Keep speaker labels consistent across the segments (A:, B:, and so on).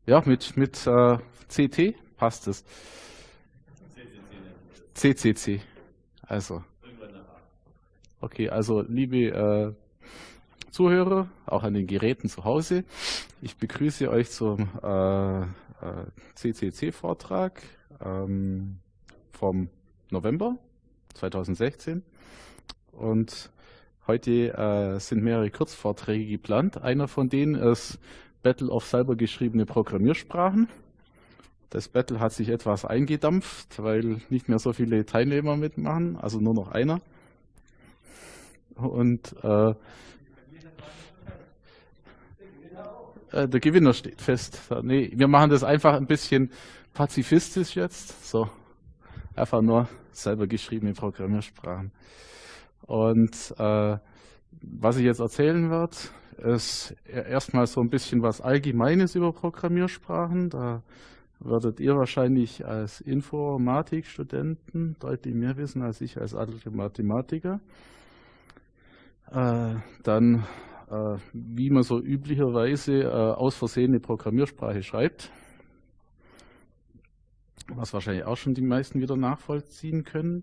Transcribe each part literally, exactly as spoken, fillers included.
A: Ja, mit, mit äh, C T passt es. C C C. Also, okay, also liebe äh, Zuhörer, auch an den Geräten zu Hause, ich begrüße euch zum äh, äh, C C C-Vortrag ähm, vom November zweitausendsechzehn. Und heute äh, sind mehrere Kurzvorträge geplant. Einer von denen ist Battle of selber geschriebene Programmiersprachen. Das Battle hat sich etwas eingedampft, weil nicht mehr so viele Teilnehmer mitmachen, also nur noch einer. Und äh, äh, der Gewinner steht fest. Nee, wir machen das einfach ein bisschen pazifistisch jetzt. So, einfach nur selber geschriebene Programmiersprachen. Und äh, was ich jetzt erzählen werde, ist erstmal so ein bisschen was Allgemeines über Programmiersprachen. Da werdet ihr wahrscheinlich als Informatikstudenten deutlich mehr wissen als ich als alte Mathematiker. Äh, dann, äh, wie man so üblicherweise äh, aus Versehen eine Programmiersprache schreibt, was wahrscheinlich auch schon die meisten wieder nachvollziehen können.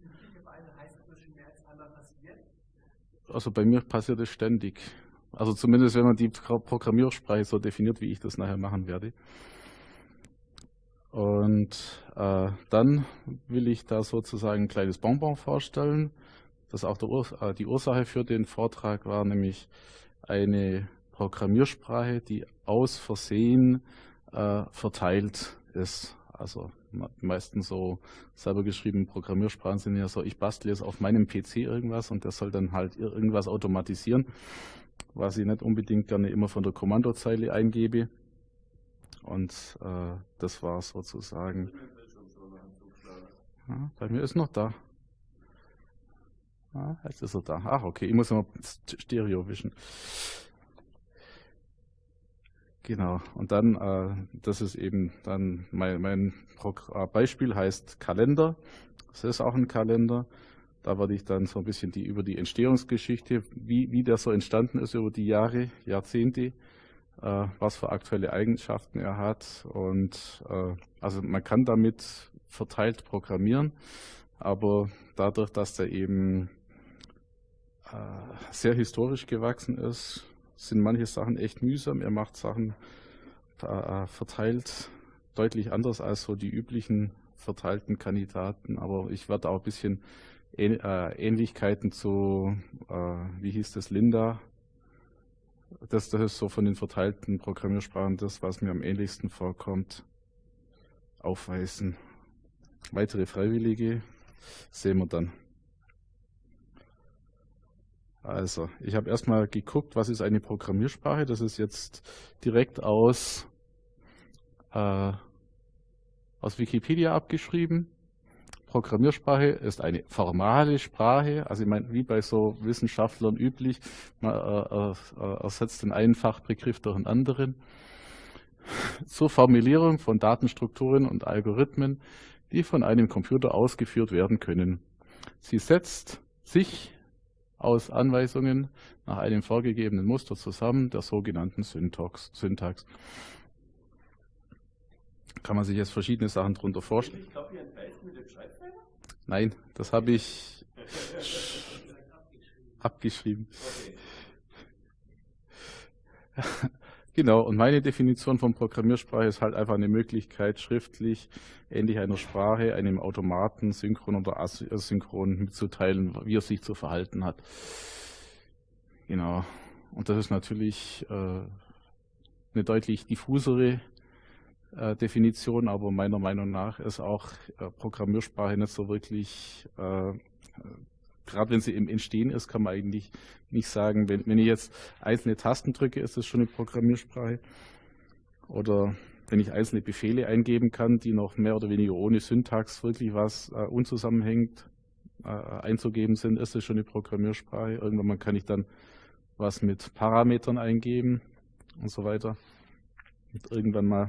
A: Also bei mir passiert es ständig. Also zumindest, wenn man die Programmiersprache so definiert, wie ich das nachher machen werde. Und äh, dann will ich da sozusagen ein kleines Bonbon vorstellen. Das auch der Urs äh, die Ursache für den Vortrag war, nämlich eine Programmiersprache, die aus Versehen äh, verteilt ist. Also die meisten so selber geschriebenen Programmiersprachen sind ja so, ich bastle jetzt auf meinem P C irgendwas und der soll dann halt irgendwas automatisieren, was ich nicht unbedingt gerne immer von der Kommandozeile eingebe. Und äh, das war sozusagen. Ja, bei mir ist noch da. Ah, jetzt ist er da. Ach, okay, ich muss noch Stereo wischen. Genau, und dann, äh, das ist eben dann mein, mein Beispiel heißt Kalender. Das ist auch ein Kalender. Da werde ich dann so ein bisschen die, über die Entstehungsgeschichte, wie, wie der so entstanden ist über die Jahre, Jahrzehnte, äh, was für aktuelle Eigenschaften er hat. Und äh, also man kann damit verteilt programmieren, aber dadurch, dass der eben äh, sehr historisch gewachsen ist, sind manche Sachen echt mühsam. Er macht Sachen äh, verteilt deutlich anders als so die üblichen verteilten Kandidaten. Aber ich werde auch ein bisschen Ähn äh, Ähnlichkeiten zu, äh, wie hieß das, Linda. Das, das ist so von den verteilten Programmiersprachen das, was mir am ähnlichsten vorkommt, aufweisen. Weitere Freiwillige sehen wir dann. Also, ich habe erstmal geguckt, was ist eine Programmiersprache. Das ist jetzt direkt aus, äh, aus Wikipedia abgeschrieben. Programmiersprache ist eine formale Sprache, also ich meine, wie bei so Wissenschaftlern üblich, man äh, äh, ersetzt den einen Fachbegriff durch einen anderen. Zur Formulierung von Datenstrukturen und Algorithmen, die von einem Computer ausgeführt werden können. Sie setzt sich aus Anweisungen nach einem vorgegebenen Muster zusammen, der sogenannten Syntax. Syntax. Kann man sich jetzt verschiedene Sachen darunter vorstellen? Ich glaube, mit dem Schreibfehler? Nein, das habe ich abgeschrieben. Okay. Genau, und meine Definition von Programmiersprache ist halt einfach eine Möglichkeit, schriftlich, ähnlich einer Sprache, einem Automaten synchron oder asynchron mitzuteilen, wie er sich zu verhalten hat. Genau, und das ist natürlich äh, eine deutlich diffusere äh, Definition, aber meiner Meinung nach ist auch äh, Programmiersprache nicht so wirklich, äh, gerade wenn sie im Entstehen ist, kann man eigentlich nicht sagen, wenn, wenn ich jetzt einzelne Tasten drücke, ist das schon eine Programmiersprache. Oder wenn ich einzelne Befehle eingeben kann, die noch mehr oder weniger ohne Syntax wirklich was äh, unzusammenhängend äh, einzugeben sind, ist das schon eine Programmiersprache. Irgendwann kann ich dann was mit Parametern eingeben und so weiter. Und irgendwann mal.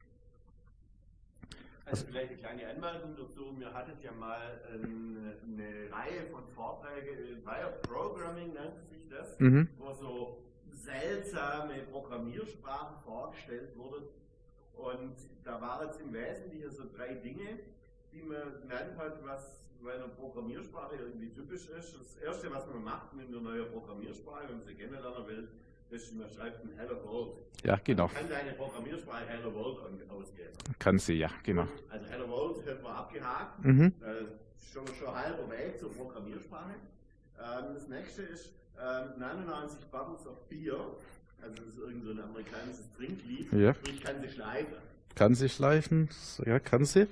B: Also vielleicht eine kleine Anmerkung dazu. Wir hatten ja mal eine, eine Reihe von Vorträgen, Wire Programming nennt sich das, mhm. wo so seltsame Programmiersprachen vorgestellt wurden. Und da waren jetzt im Wesentlichen so drei Dinge, die man genannt hat, was bei einer Programmiersprache irgendwie typisch ist. Das erste, was man macht mit einer neuen Programmiersprache, wenn man sie kennenlernen will, ist, man schreibt ein Hello World.
A: Ja, genau.
B: Man kann deine Programmiersprache Hello World ausgeben.
A: Kann sie, ja, genau.
B: Also Hello World hat man abgehakt.
A: Mhm.
B: Äh, schon, schon halber Weg zur Programmiersprache. Ähm, das nächste ist ähm, neunundneunzig Bottles of Beer. Also das ist irgend so ein amerikanisches Trinklied.
A: Ja.
B: Ich kann sie schleifen.
A: Kann sie schleifen? Ja, kann sie.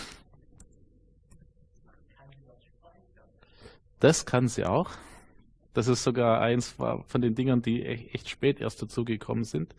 A: Das kann sie auch. Das ist sogar eins von den Dingern, die echt spät erst dazugekommen sind.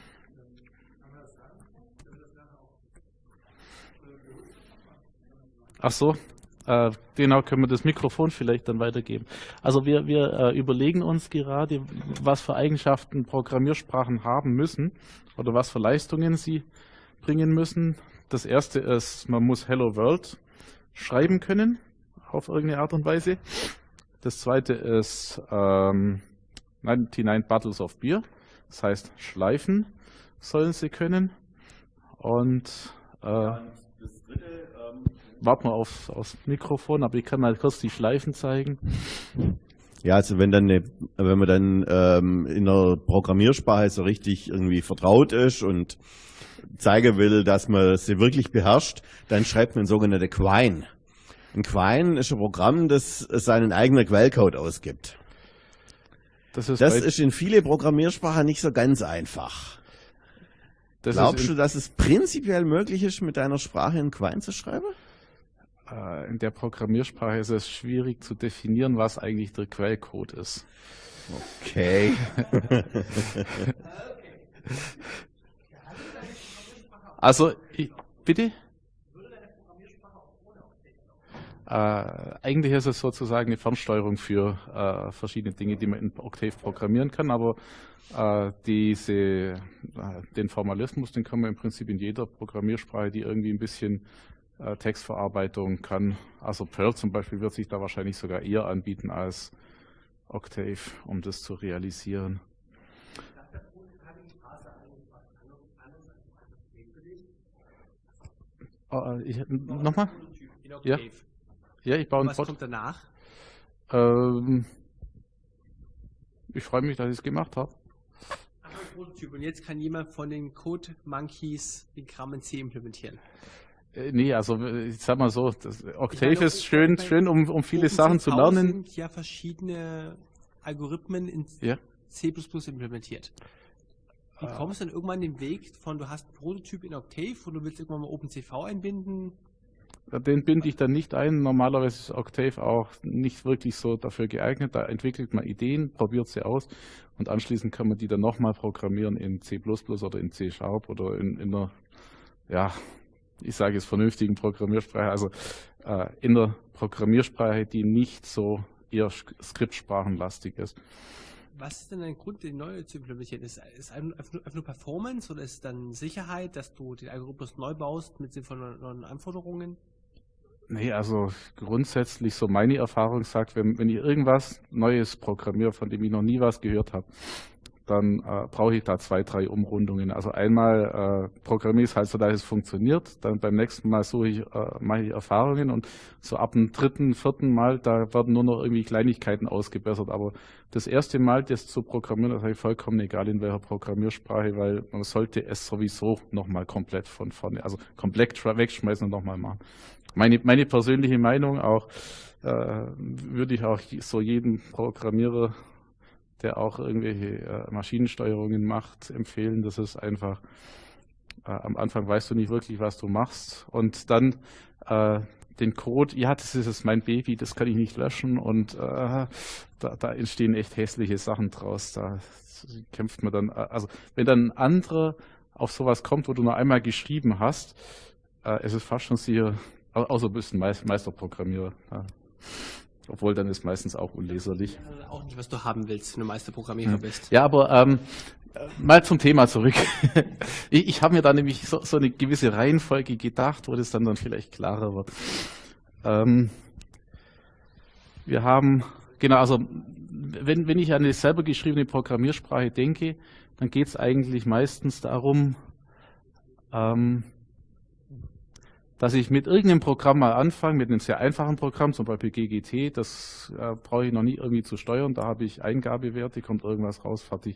A: Ach so, äh, genau, können wir das Mikrofon vielleicht dann weitergeben. Also wir, wir äh, überlegen uns gerade, was für Eigenschaften Programmiersprachen haben müssen oder was für Leistungen sie bringen müssen. Das erste ist, man muss Hello World schreiben können, auf irgendeine Art und Weise. Das zweite ist ähm, neunundneunzig Bottles of Beer, das heißt schleifen sollen sie können. Und, äh,
B: Ja, und das dritte, ähm,
A: warten wir auf, aufs Mikrofon, aber ich kann mal kurz die Schleifen zeigen.
C: Ja, also wenn dann eine, wenn man dann ähm, in der Programmiersprache so richtig irgendwie vertraut ist und zeigen will, dass man sie wirklich beherrscht, dann schreibt man sogenannte Quine. Ein Quine ist ein Programm, das seinen eigenen Quellcode ausgibt.
A: Das ist,
C: Das
A: bei,
C: ist in viele Programmiersprachen nicht so ganz einfach.
A: das
C: Glaubst
A: ist
C: du,
A: in,
C: dass es prinzipiell möglich ist, mit deiner Sprache einen Quine zu schreiben?
A: äh, in der Programmiersprache ist es schwierig zu definieren, was eigentlich der Quellcode ist.
C: Okay.
A: Also, ich, bitte? Äh, eigentlich ist es sozusagen eine Fernsteuerung für äh, verschiedene Dinge, die man in Octave programmieren kann, aber äh, diese, äh, den Formalismus, den kann man im Prinzip in jeder Programmiersprache, die irgendwie ein bisschen äh, Textverarbeitung kann. Also Perl zum Beispiel wird sich da wahrscheinlich sogar eher anbieten als Octave, um das zu realisieren. Äh, ich, nochmal? Ja. Ja, ich baue einen
D: Was
A: Pod.
D: kommt danach?
A: Ähm, ich freue mich, dass ich es gemacht habe.
D: Ach, ein Prototyp. Und jetzt kann jemand von den Code Monkeys den Kram in C implementieren.
A: Äh, nee, also äh, ich sag mal so, das, Octave
D: Ich meine,
A: ist schön,
D: bei-
A: schön um, um viele
D: OpenCV
A: Sachen zu lernen.
D: sind ja verschiedene Algorithmen in
A: Ja.
D: C plus plus implementiert. Wie
A: Ah.
D: kommst du dann irgendwann den Weg von, du hast einen Prototyp in Octave und du willst irgendwann mal OpenCV einbinden?
A: Den binde ich dann nicht ein. Normalerweise ist Octave auch nicht wirklich so dafür geeignet. Da entwickelt man Ideen, probiert sie aus und anschließend kann man die dann nochmal programmieren in C plus plus oder in C Sharp oder in, in einer, ja, ich sage es vernünftigen Programmiersprache, also äh, in einer Programmiersprache, die nicht so eher sk- skriptsprachenlastig ist.
D: Was ist denn ein Grund, den neu zu implementieren? Ist es einfach nur, einfach nur Performance oder ist es dann Sicherheit, dass du den Algorithmus neu baust mit sinnvollen neuen Anforderungen?
A: Nee, also grundsätzlich so meine Erfahrung sagt, wenn, wenn ich irgendwas Neues programmiere, von dem ich noch nie was gehört habe, dann äh, brauche ich da zwei, drei Umrundungen. Also einmal äh, programmiere ich es halt so, dass es funktioniert, dann beim nächsten Mal suche ich, äh, mache ich Erfahrungen und so ab dem dritten, vierten Mal, da werden nur noch irgendwie Kleinigkeiten ausgebessert. Aber das erste Mal, das zu programmieren, das habe ich vollkommen egal in welcher Programmiersprache, weil man sollte es sowieso nochmal komplett von vorne, also komplett tra- wegschmeißen und nochmal machen. Meine, meine persönliche Meinung auch, äh, würde ich auch so jedem Programmierer, der auch irgendwelche äh, Maschinensteuerungen macht, empfehlen. Das ist einfach, äh, am Anfang weißt du nicht wirklich, was du machst. Und dann äh, den Code, ja, das ist jetzt mein Baby, das kann ich nicht löschen. Und äh, da, da entstehen echt hässliche Sachen draus. Da kämpft man dann, äh, also wenn dann ein anderer auf sowas kommt, wo du noch einmal geschrieben hast, äh, es ist fast schon sicher, au- außer du bist ein Meister, Meisterprogrammierer. Ja. Obwohl, dann ist meistens auch unleserlich.
D: Also auch nicht, was du haben willst, wenn du Meisterprogrammierer bist.
A: Ja, aber ähm, mal zum Thema zurück. ich ich habe mir da nämlich so, so eine gewisse Reihenfolge gedacht, wo das dann, dann vielleicht klarer wird. Ähm, wir haben, genau, also wenn, wenn ich an eine selber geschriebene Programmiersprache denke, dann geht es eigentlich meistens darum, ähm, dass ich mit irgendeinem Programm mal anfange, mit einem sehr einfachen Programm, zum Beispiel G G T, das äh, brauche ich noch nie irgendwie zu steuern, da habe ich Eingabewerte, kommt irgendwas raus, fertig.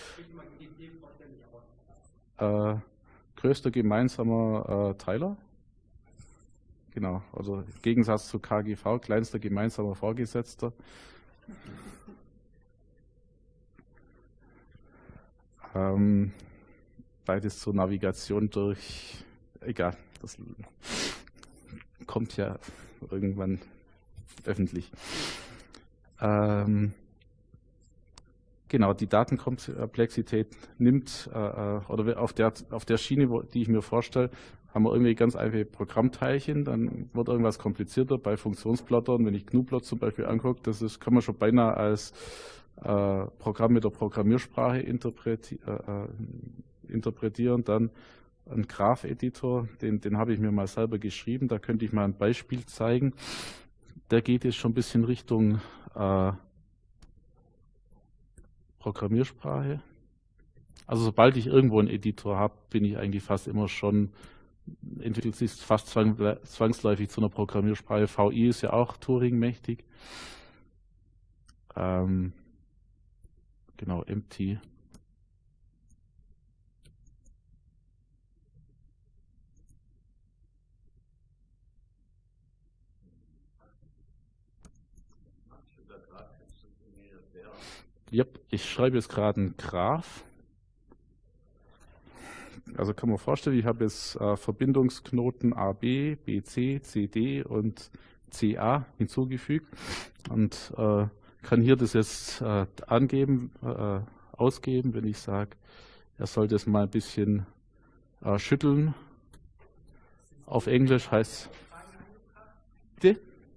A: Äh, größter gemeinsamer äh, Teiler. Genau, also im Gegensatz zu K G V, kleinster gemeinsamer Vorgesetzter. Ähm, beides zur Navigation durch, egal, das kommt ja irgendwann öffentlich. Ähm, genau, die Datenkomplexität nimmt, äh, oder auf der, auf der Schiene, wo, die ich mir vorstelle, haben wir irgendwie ganz einfache Programmteilchen, dann wird irgendwas komplizierter bei Funktionsplottern. Wenn ich GNU-Plot zum Beispiel angucke, das ist, kann man schon beinahe als äh, Programm mit der Programmiersprache interpreti äh, interpretieren. Dann ein Graph-Editor, den, den habe ich mir mal selber geschrieben, da könnte ich mal ein Beispiel zeigen. Der geht jetzt schon ein bisschen Richtung äh, Programmiersprache. Also sobald ich irgendwo einen Editor habe, bin ich eigentlich fast immer schon, entwickelt sich fast zwangsläufig zu einer Programmiersprache. V I ist ja auch Turing-mächtig. Ähm, genau, M T. Yep, ich schreibe jetzt gerade einen Graph. Also kann man vorstellen, ich habe jetzt äh, Verbindungsknoten A B, B C, C D und C A hinzugefügt und äh, kann hier das jetzt äh, angeben, äh, ausgeben, wenn ich sage, er soll das mal ein bisschen äh, schütteln. Auf Englisch heißt bitte?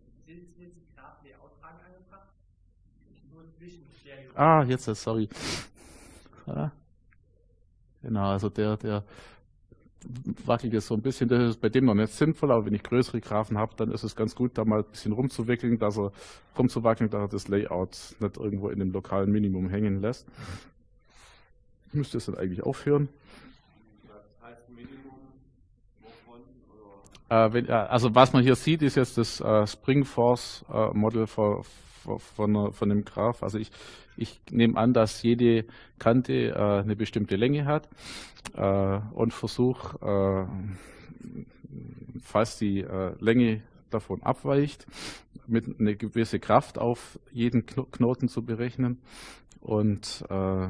A: Ah, jetzt, sorry. Ja. Genau, also der, der wackelt jetzt so ein bisschen, das ist bei dem noch nicht sinnvoll, aber wenn ich größere Graphen habe, dann ist es ganz gut, da mal ein bisschen rumzuwickeln, dass er rumzuwackeln, dass er das Layout nicht irgendwo in dem lokalen Minimum hängen lässt. Ich müsste es dann eigentlich aufhören.
B: Was heißt Minimum? Wovon?
A: Äh, wenn, äh, also was man hier sieht, ist jetzt das äh, Spring Force äh, Model von, von, von dem Graph. Also ich, ich nehme an, dass jede Kante äh, eine bestimmte Länge hat äh, und versuche, äh, falls die äh, Länge davon abweicht, mit eine gewisse Kraft auf jeden Knoten zu berechnen und äh,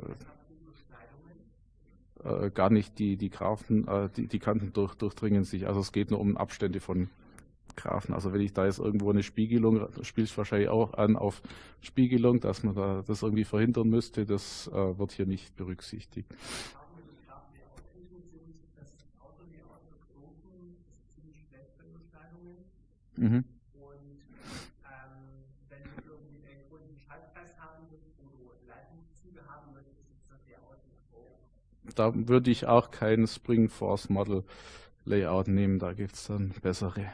A: äh, gar nicht die, die Graphen, äh, die, die Kanten durch, durchdringen sich. Also es geht nur um Abstände von Graphen. Also wenn ich da jetzt irgendwo eine Spiegelung, spielt es wahrscheinlich auch an auf Spiegelung, dass man da das irgendwie verhindern müsste, das äh, wird hier nicht berücksichtigt. Mhm.
D: Und ähm, wenn du irgendwie einen großen Schaltkreis haben willst, wo du Leitungszüge haben möchtest, ist das Layout nicht.
A: Da würde ich auch kein Spring Force Model Layout nehmen, da gibt es dann bessere.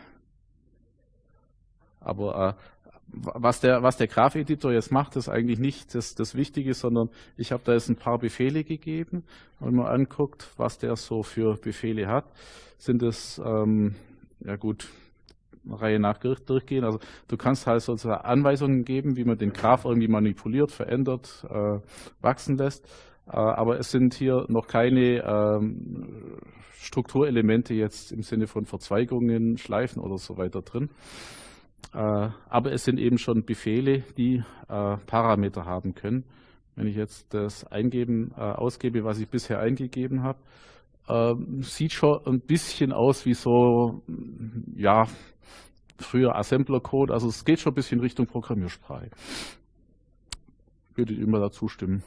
A: Aber äh, was der, was der Graph-Editor jetzt macht, ist eigentlich nicht das, das Wichtige, sondern ich habe da jetzt ein paar Befehle gegeben. Und wenn man anguckt, was der so für Befehle hat, sind es, ähm, ja gut, Reihe nach durchgehen. Also du kannst halt sozusagen Anweisungen geben, wie man den Graph irgendwie manipuliert, verändert, äh, wachsen lässt. Äh, aber es sind hier noch keine ähm, Strukturelemente jetzt im Sinne von Verzweigungen, Schleifen oder so weiter drin. Äh, aber es sind eben schon Befehle, die äh, Parameter haben können. Wenn ich jetzt das eingeben, äh, ausgebe, was ich bisher eingegeben habe, äh, sieht schon ein bisschen aus wie so, ja, früher Assembler-Code. Also es geht schon ein bisschen Richtung Programmiersprache. Würde ich immer dazu stimmen.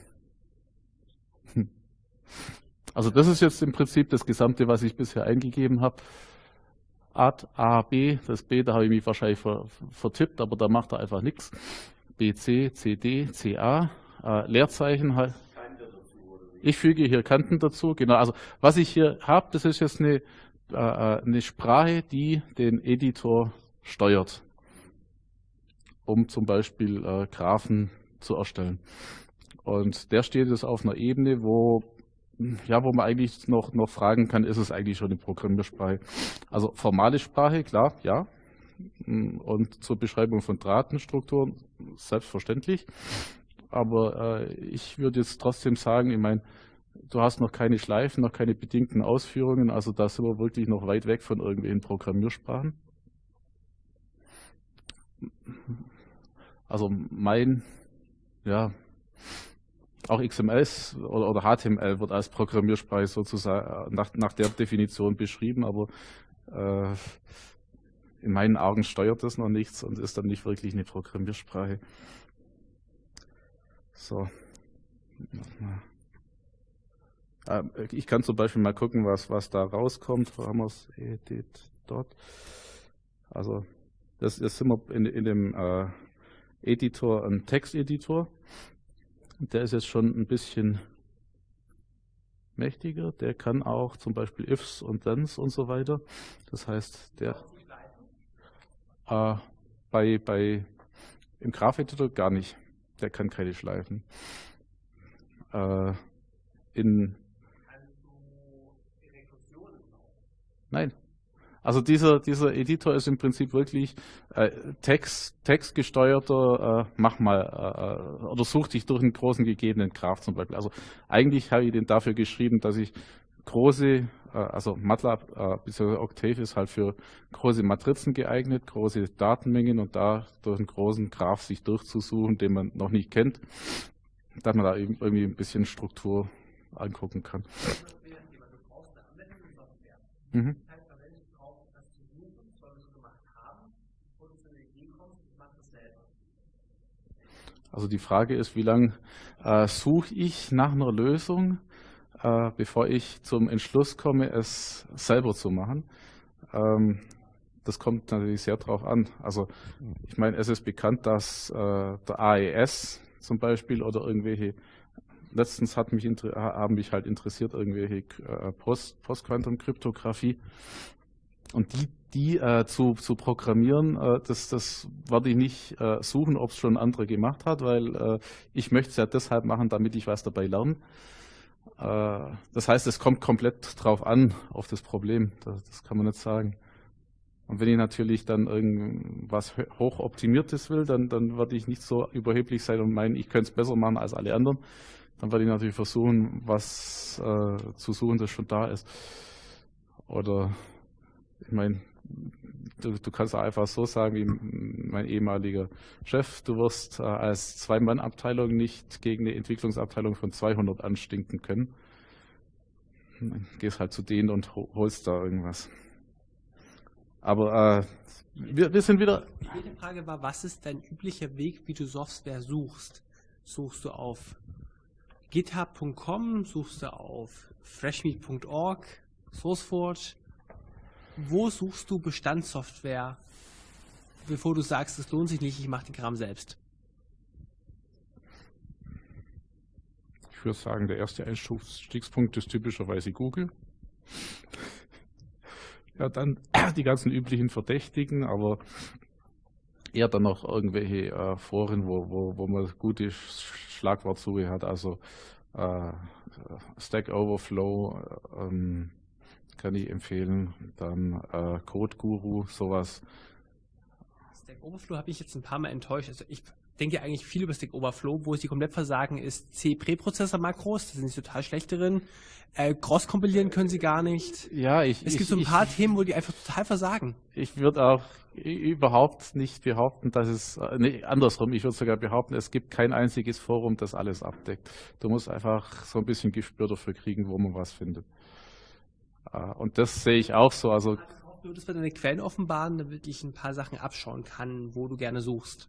A: Also das ist jetzt im Prinzip das Gesamte, was ich bisher eingegeben habe. Add A, B, das B, da habe ich mich wahrscheinlich ver, vertippt, aber da macht er einfach nichts. B, C, C, D, C, A, äh, Leerzeichen halt. Ich füge hier Kanten dazu, genau. Also was ich hier habe, das ist jetzt eine, äh, eine Sprache, die den Editor steuert, um zum Beispiel äh, Graphen zu erstellen. Und der steht jetzt auf einer Ebene, wo ja, wo man eigentlich noch, noch fragen kann, ist es eigentlich schon eine Programmiersprache? Also formale Sprache, klar, ja. Und zur Beschreibung von Datenstrukturen selbstverständlich. Aber äh, ich würde jetzt trotzdem sagen, ich meine, du hast noch keine Schleifen, noch keine bedingten Ausführungen, also da sind wir wirklich noch weit weg von irgendwelchen Programmiersprachen. Also mein, ja, auch X M L ist, oder, oder H T M L wird als Programmiersprache sozusagen nach, nach der Definition beschrieben, aber äh, in meinen Augen steuert das noch nichts und ist dann nicht wirklich eine Programmiersprache. So. Äh, ich kann zum Beispiel mal gucken, was, was da rauskommt. Wo haben wir es? Edit dort. Also, das, das sind wir in, in dem äh, Editor, ein Texteditor. Der ist jetzt schon ein bisschen mächtiger. Der kann auch zum Beispiel Ifs und Thens und so weiter. Das heißt, der äh, bei, bei im Grapheditor gar nicht. Der kann keine Schleifen. Äh, in Nein. Also dieser, dieser Editor ist im Prinzip wirklich äh, Text, textgesteuerter, äh, mach mal, äh, oder such dich durch einen großen gegebenen Graph zum Beispiel. Also eigentlich habe ich den dafür geschrieben, dass ich große, äh, also MATLAB äh, bzw. Octave ist halt für große Matrizen geeignet, große Datenmengen und da durch einen großen Graph sich durchzusuchen, den man noch nicht kennt, dass man da irgendwie ein bisschen Struktur angucken kann. Mhm. Also die Frage ist, wie lange äh, suche ich nach einer Lösung, äh, bevor ich zum Entschluss komme, es selber zu machen. Ähm, das kommt natürlich sehr drauf an. Also ich meine, es ist bekannt, dass äh, der A E S zum Beispiel oder irgendwelche, letztens hat mich haben mich halt interessiert, irgendwelche äh, Post, Postquantum-Kryptographie. Und die, die äh, zu, zu programmieren, äh, das, das werde ich nicht äh, suchen, ob es schon andere gemacht hat, weil äh, ich möchte es ja deshalb machen, damit ich was dabei lerne. Äh, das heißt, es kommt komplett drauf an, auf das Problem. Das, das kann man nicht sagen. Und wenn ich natürlich dann irgendwas hochoptimiertes will, dann, dann werde ich nicht so überheblich sein und meinen, ich könnte es besser machen als alle anderen. Dann werde ich natürlich versuchen, was äh, zu suchen, das schon da ist. Oder ich meine, du, du kannst einfach so sagen, wie mein ehemaliger Chef, du wirst äh, als Zwei-Mann-Abteilung nicht gegen eine Entwicklungsabteilung von zweihundert anstinken können. Dann gehst halt zu denen und holst da irgendwas. Aber äh, wir, wir sind wieder...
D: Die vierte Frage war, was ist dein üblicher Weg, wie du Software suchst? Suchst du auf github punkt com, suchst du auf freshmeat punkt org, SourceForge? Wo suchst du Bestandssoftware, bevor du sagst, es lohnt sich nicht, ich mache den Kram selbst?
A: Ich würde sagen, der erste Einstiegspunkt ist typischerweise Google. Ja, dann die ganzen üblichen Verdächtigen, aber eher dann noch irgendwelche äh, Foren, wo, wo, wo man gute Schlagwortsuche hat, also äh, Stack Overflow, ähm, kann ich empfehlen, dann äh, CodeGuru, sowas.
D: Stack Overflow habe ich jetzt ein paar Mal enttäuscht. Also ich denke eigentlich viel über Stack Overflow, wo sie komplett versagen, ist C-Präprozessor-Makros, da sind sie total schlecht drin. Äh, Cross-kompilieren können sie gar nicht.
A: Ja, ich,
D: es gibt
A: ich,
D: so ein paar
A: ich,
D: Themen, wo die einfach total versagen.
A: Ich würde auch überhaupt nicht behaupten, dass es, nee, andersrum, ich würde sogar behaupten, es gibt kein einziges Forum, das alles abdeckt. Du musst einfach so ein bisschen Gespür dafür kriegen, wo man was findet. Und das sehe ich auch so. Also
D: du würdest mir deine Quellen offenbaren, damit ich ein paar Sachen abschauen kann, wo du gerne suchst.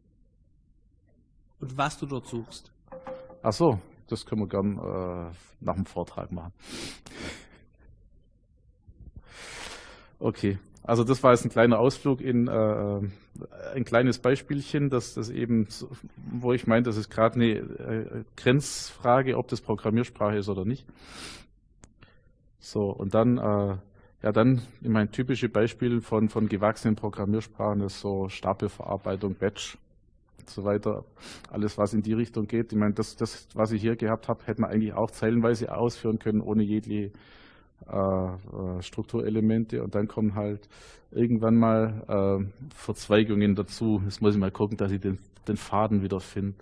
D: Und was du dort suchst.
A: Ach so, das können wir gern äh, nach dem Vortrag machen. Okay, also das war jetzt ein kleiner Ausflug in äh, ein kleines Beispielchen, das, das eben, wo ich meine, das ist gerade eine äh, Grenzfrage, ob das Programmiersprache ist oder nicht. So, und dann, äh, ja, dann, ich meine, typische Beispiele von, von gewachsenen Programmiersprachen ist so Stapelverarbeitung, Batch. und so weiter. Alles, was in die Richtung geht. Ich meine, das, das was ich hier gehabt habe, hätte man eigentlich auch zeilenweise ausführen können, ohne jegliche äh, Strukturelemente. Und dann kommen halt irgendwann mal äh, Verzweigungen dazu. Jetzt muss ich mal gucken, dass ich den, den Faden wieder finde.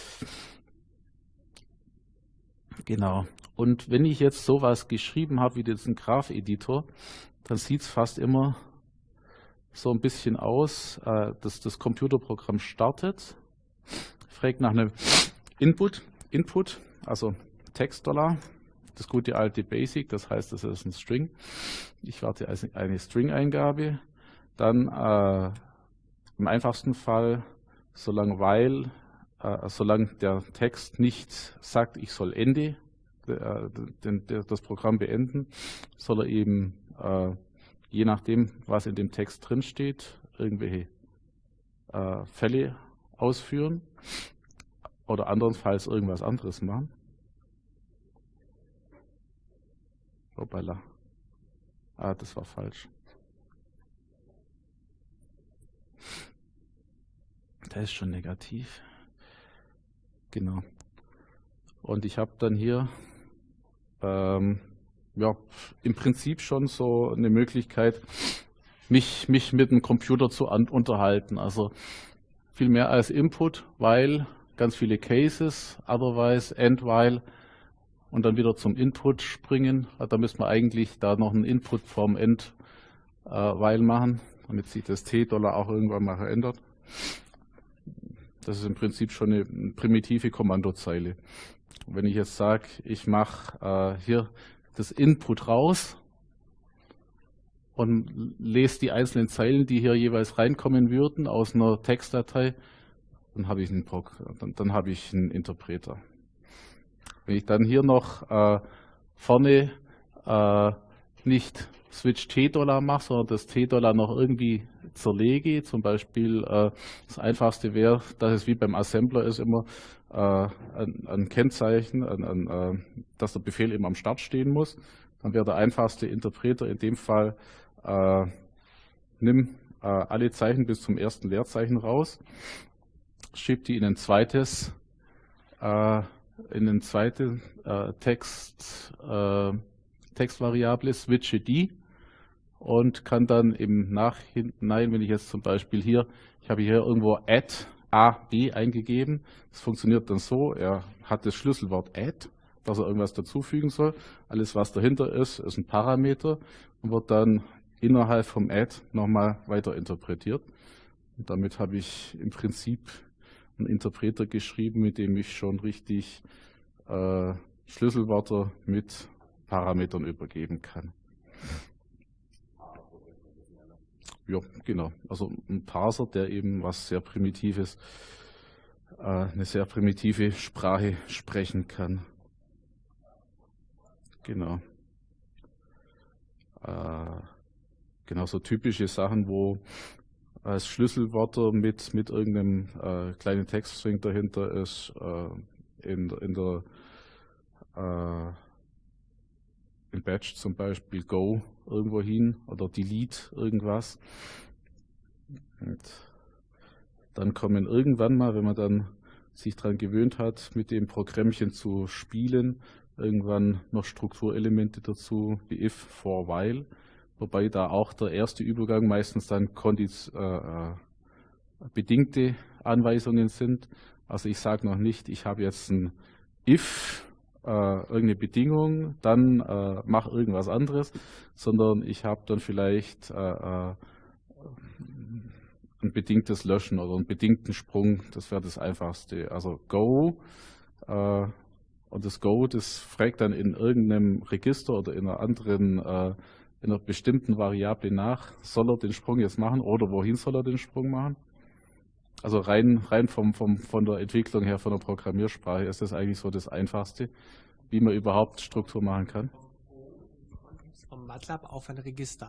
A: Genau. Und wenn ich jetzt sowas geschrieben habe wie diesen Graph-Editor, dann sieht es fast immer so ein bisschen aus, äh, dass das Computerprogramm startet, fragt nach einem Input, Input, also Text-Dollar, das gute alte Basic, das heißt, das ist ein String. Ich warte als eine String-Eingabe. Dann äh, im einfachsten Fall, solange weil, äh, solange der Text nicht sagt, ich soll Ende, äh, den, der, das Programm beenden, soll er eben äh, je nachdem, was in dem Text drin steht, irgendwelche äh, Fälle ausführen oder andernfalls irgendwas anderes machen. Hoppala. Ah, das war falsch. Der ist schon negativ. Genau. Und ich habe dann hier ähm, ja, im Prinzip schon so eine Möglichkeit, mich, mich mit dem Computer zu an, unterhalten. Also viel mehr als Input, weil ganz viele Cases, otherwise, and while und dann wieder zum Input springen. Da müssen wir eigentlich da noch einen Input vom End äh, while machen, damit sich das T-Dollar auch irgendwann mal verändert. Das ist im Prinzip schon eine primitive Kommandozeile. Wenn ich jetzt sage, ich mache äh, hier das Input raus und lese die einzelnen Zeilen, die hier jeweils reinkommen würden aus einer Textdatei, dann habe ich einen, dann, dann habe ich einen Interpreter. Wenn ich dann hier noch äh, vorne äh, nicht Switch T-Dollar mache, sondern das T-Dollar noch irgendwie zerlege, zum Beispiel äh, das Einfachste wäre, dass es wie beim Assembler ist immer äh, ein, ein Kennzeichen, ein, ein, äh, dass der Befehl immer am Start stehen muss, dann wäre der einfachste Interpreter in dem Fall, äh, nimm äh, alle Zeichen bis zum ersten Leerzeichen raus, schieb die in ein zweites äh, in eine zweite äh, Text, äh, Textvariable, switche die und kann dann im Nachhinein, wenn ich jetzt zum Beispiel hier, ich habe hier irgendwo add A, B eingegeben, das funktioniert dann so, er hat das Schlüsselwort add, dass er irgendwas dazufügen soll, alles was dahinter ist, ist ein Parameter und wird dann innerhalb vom add nochmal weiter interpretiert. Und damit habe ich im Prinzip einen Interpreter geschrieben, mit dem ich schon richtig äh, Schlüsselwörter mit Parametern übergeben kann. Ja, genau. Also ein Parser, der eben was sehr Primitives, äh, eine sehr primitive Sprache sprechen kann. Genau. Äh, genau so typische Sachen, wo als Schlüsselwörter mit, mit irgendeinem äh, kleinen Textstring dahinter ist, äh, in, in der äh, im Batch zum Beispiel Go irgendwo hin oder Delete irgendwas. Und dann kommen irgendwann mal, wenn man dann sich daran gewöhnt hat, mit dem Programmchen zu spielen, irgendwann noch Strukturelemente dazu, wie if, for, while. Wobei da auch der erste Übergang meistens dann kondiz, äh, bedingte Anweisungen sind. Also ich sage noch nicht, ich habe jetzt ein if, äh, irgendeine Bedingung, dann äh, mach irgendwas anderes, sondern ich habe dann vielleicht äh, äh, ein bedingtes Löschen oder einen bedingten Sprung, das wäre das Einfachste. Also Go, äh, und das Go, das fragt dann in irgendeinem Register oder in einer anderen äh, in einer bestimmten Variable nach, soll er den Sprung jetzt machen oder wohin soll er den Sprung machen? Also rein, rein vom, vom, von der Entwicklung her, von der Programmiersprache ist das eigentlich so das Einfachste, wie man überhaupt Struktur machen kann.
D: Vom MATLAB auf ein Register.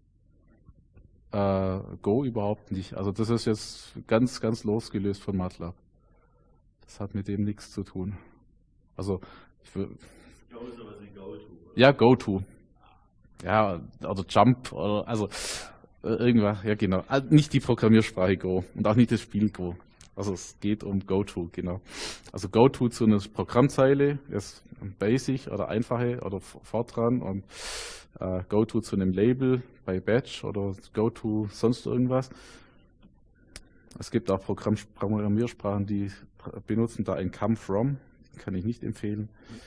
A: Äh, Go überhaupt nicht. Also das ist jetzt ganz, ganz losgelöst von MATLAB. Das hat mit dem nichts zu tun. Also ich will, ja, GoTo. Ja, oder Jump, oder also äh, irgendwas, ja genau. Also nicht die Programmiersprache Go und auch nicht das Spiel Go. Also es geht um GoTo, genau. Also GoTo zu einer Programmzeile ist basic oder einfache oder Fortran und äh, GoTo zu einem Label bei Batch oder GoTo sonst irgendwas. Es gibt auch Programm Programmiersprachen, die benutzen da ein Come From, kann ich nicht empfehlen.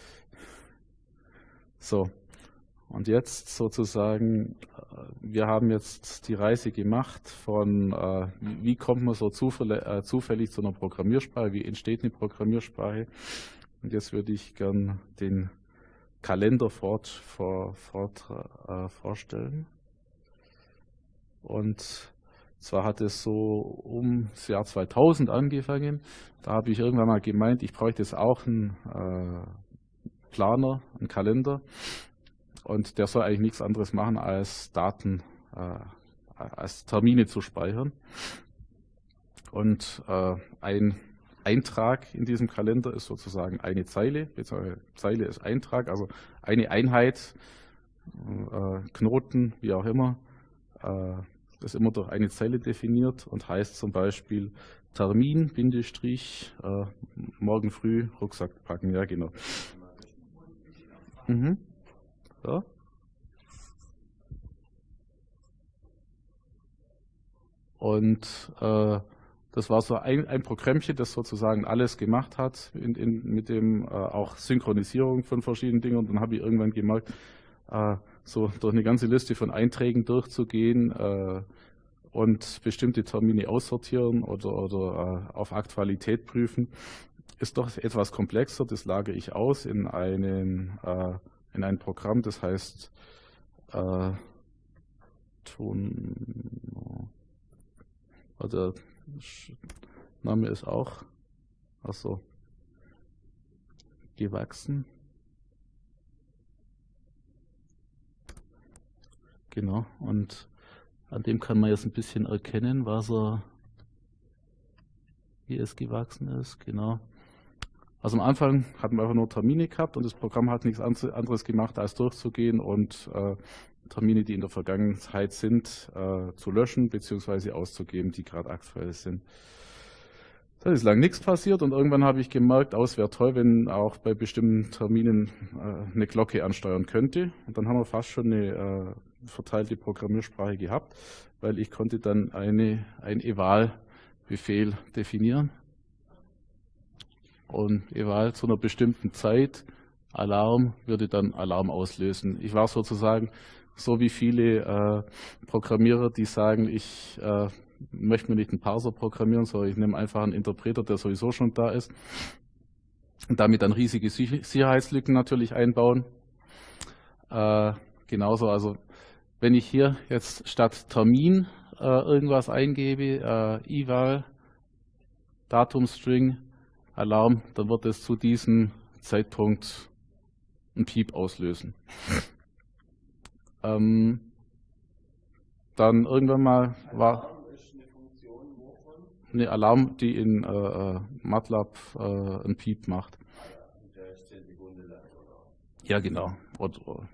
A: So, und jetzt sozusagen, wir haben jetzt die Reise gemacht von, äh, wie kommt man so zufällig, äh, zufällig zu einer Programmiersprache, wie entsteht eine Programmiersprache. Und jetzt würde ich gern den Kalender fort, vor, fort, äh, vorstellen. Und zwar hat es so um das Jahr zweitausend angefangen. Da habe ich irgendwann mal gemeint, ich bräuchte jetzt auch einen äh, Planer, einen Kalender. Und der soll eigentlich nichts anderes machen, als Daten, äh, als Termine zu speichern. Und äh, ein Eintrag in diesem Kalender ist sozusagen eine Zeile, beziehungsweise Zeile ist Eintrag, also eine Einheit, äh, Knoten, wie auch immer, äh, ist immer durch eine Zeile definiert und heißt zum Beispiel Termin, Bindestrich, äh, morgen früh Rucksack packen, ja genau. Mhm. So. Und äh, das war so ein, ein Programmchen, das sozusagen alles gemacht hat, in, in, mit dem äh, auch Synchronisierung von verschiedenen Dingen. Und dann habe ich irgendwann gemerkt, äh, so durch eine ganze Liste von Einträgen durchzugehen äh, und bestimmte Termine aussortieren oder, oder äh, auf Aktualität prüfen, ist doch etwas komplexer. Das lagere ich aus in, einen, äh, in ein Programm, das heißt äh, Ton. Der Name ist auch also gewachsen. Genau, und an dem kann man jetzt ein bisschen erkennen, was er, wie es gewachsen ist. Genau. Also am Anfang hatten wir einfach nur Termine gehabt und das Programm hat nichts anderes gemacht, als durchzugehen und äh, Termine, die in der Vergangenheit sind, äh, zu löschen bzw. auszugeben, die gerade aktuell sind. Da ist lang nichts passiert und irgendwann habe ich gemerkt, oh, es wäre toll, wenn auch bei bestimmten Terminen äh, eine Glocke ansteuern könnte. Und dann haben wir fast schon eine äh, verteilte Programmiersprache gehabt, weil ich konnte dann eine, ein Eval-Befehl definieren. Und Eval zu einer bestimmten Zeit, Alarm, würde dann Alarm auslösen. Ich war sozusagen so wie viele äh, Programmierer, die sagen, ich äh, möchte mir nicht einen Parser programmieren, sondern ich nehme einfach einen Interpreter, der sowieso schon da ist und damit dann riesige Sicherheitslücken natürlich einbauen. Äh, genauso, also wenn ich hier jetzt statt Termin äh, irgendwas eingebe, äh, Eval, Datumstring, Alarm, dann wird es zu diesem Zeitpunkt ein Piep auslösen. Ähm, dann irgendwann mal war eine Alarm, die in äh, MATLAB äh, ein Piep macht. Ja, genau. Und,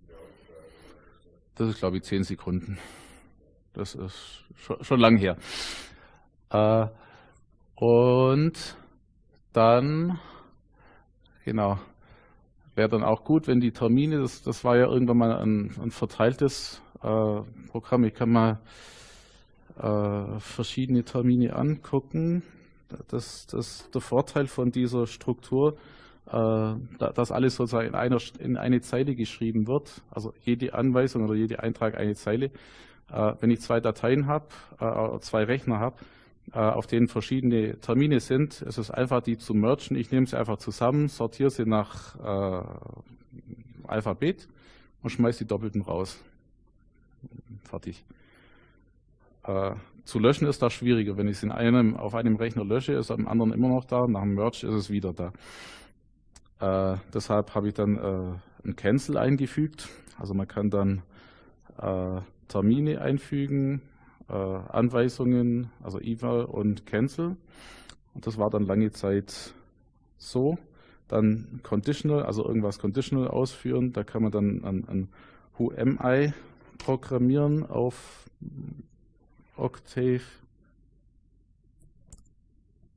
A: das ist, glaube ich, zehn Sekunden. Das ist schon, schon lang her. Äh, und dann, genau, wäre dann auch gut, wenn die Termine, das, das war ja irgendwann mal ein, ein verteiltes äh, Programm. Ich kann mal äh, verschiedene Termine angucken. Das, das der Vorteil von dieser Struktur, äh, dass alles sozusagen in, einer, in eine Zeile geschrieben wird. Also jede Anweisung oder jeder Eintrag eine Zeile. Äh, wenn ich zwei Dateien habe, äh, zwei Rechner habe, auf denen verschiedene Termine sind, ist es einfach, die zu mergen. Ich nehme sie einfach zusammen, sortiere sie nach äh, Alphabet und schmeiße die Doppelten raus. Fertig. Äh, zu löschen ist das schwieriger. Wenn ich es in einem, auf einem Rechner lösche, ist am anderen immer noch da. Nach dem Merge ist es wieder da. Äh, deshalb habe ich dann äh, ein Cancel eingefügt. Also man kann dann äh, Termine einfügen, Äh, Anweisungen, also Eval und Cancel. Und das war dann lange Zeit so. Dann Conditional, also irgendwas Conditional ausführen. Da kann man dann ein, ein Who am I programmieren auf Octave.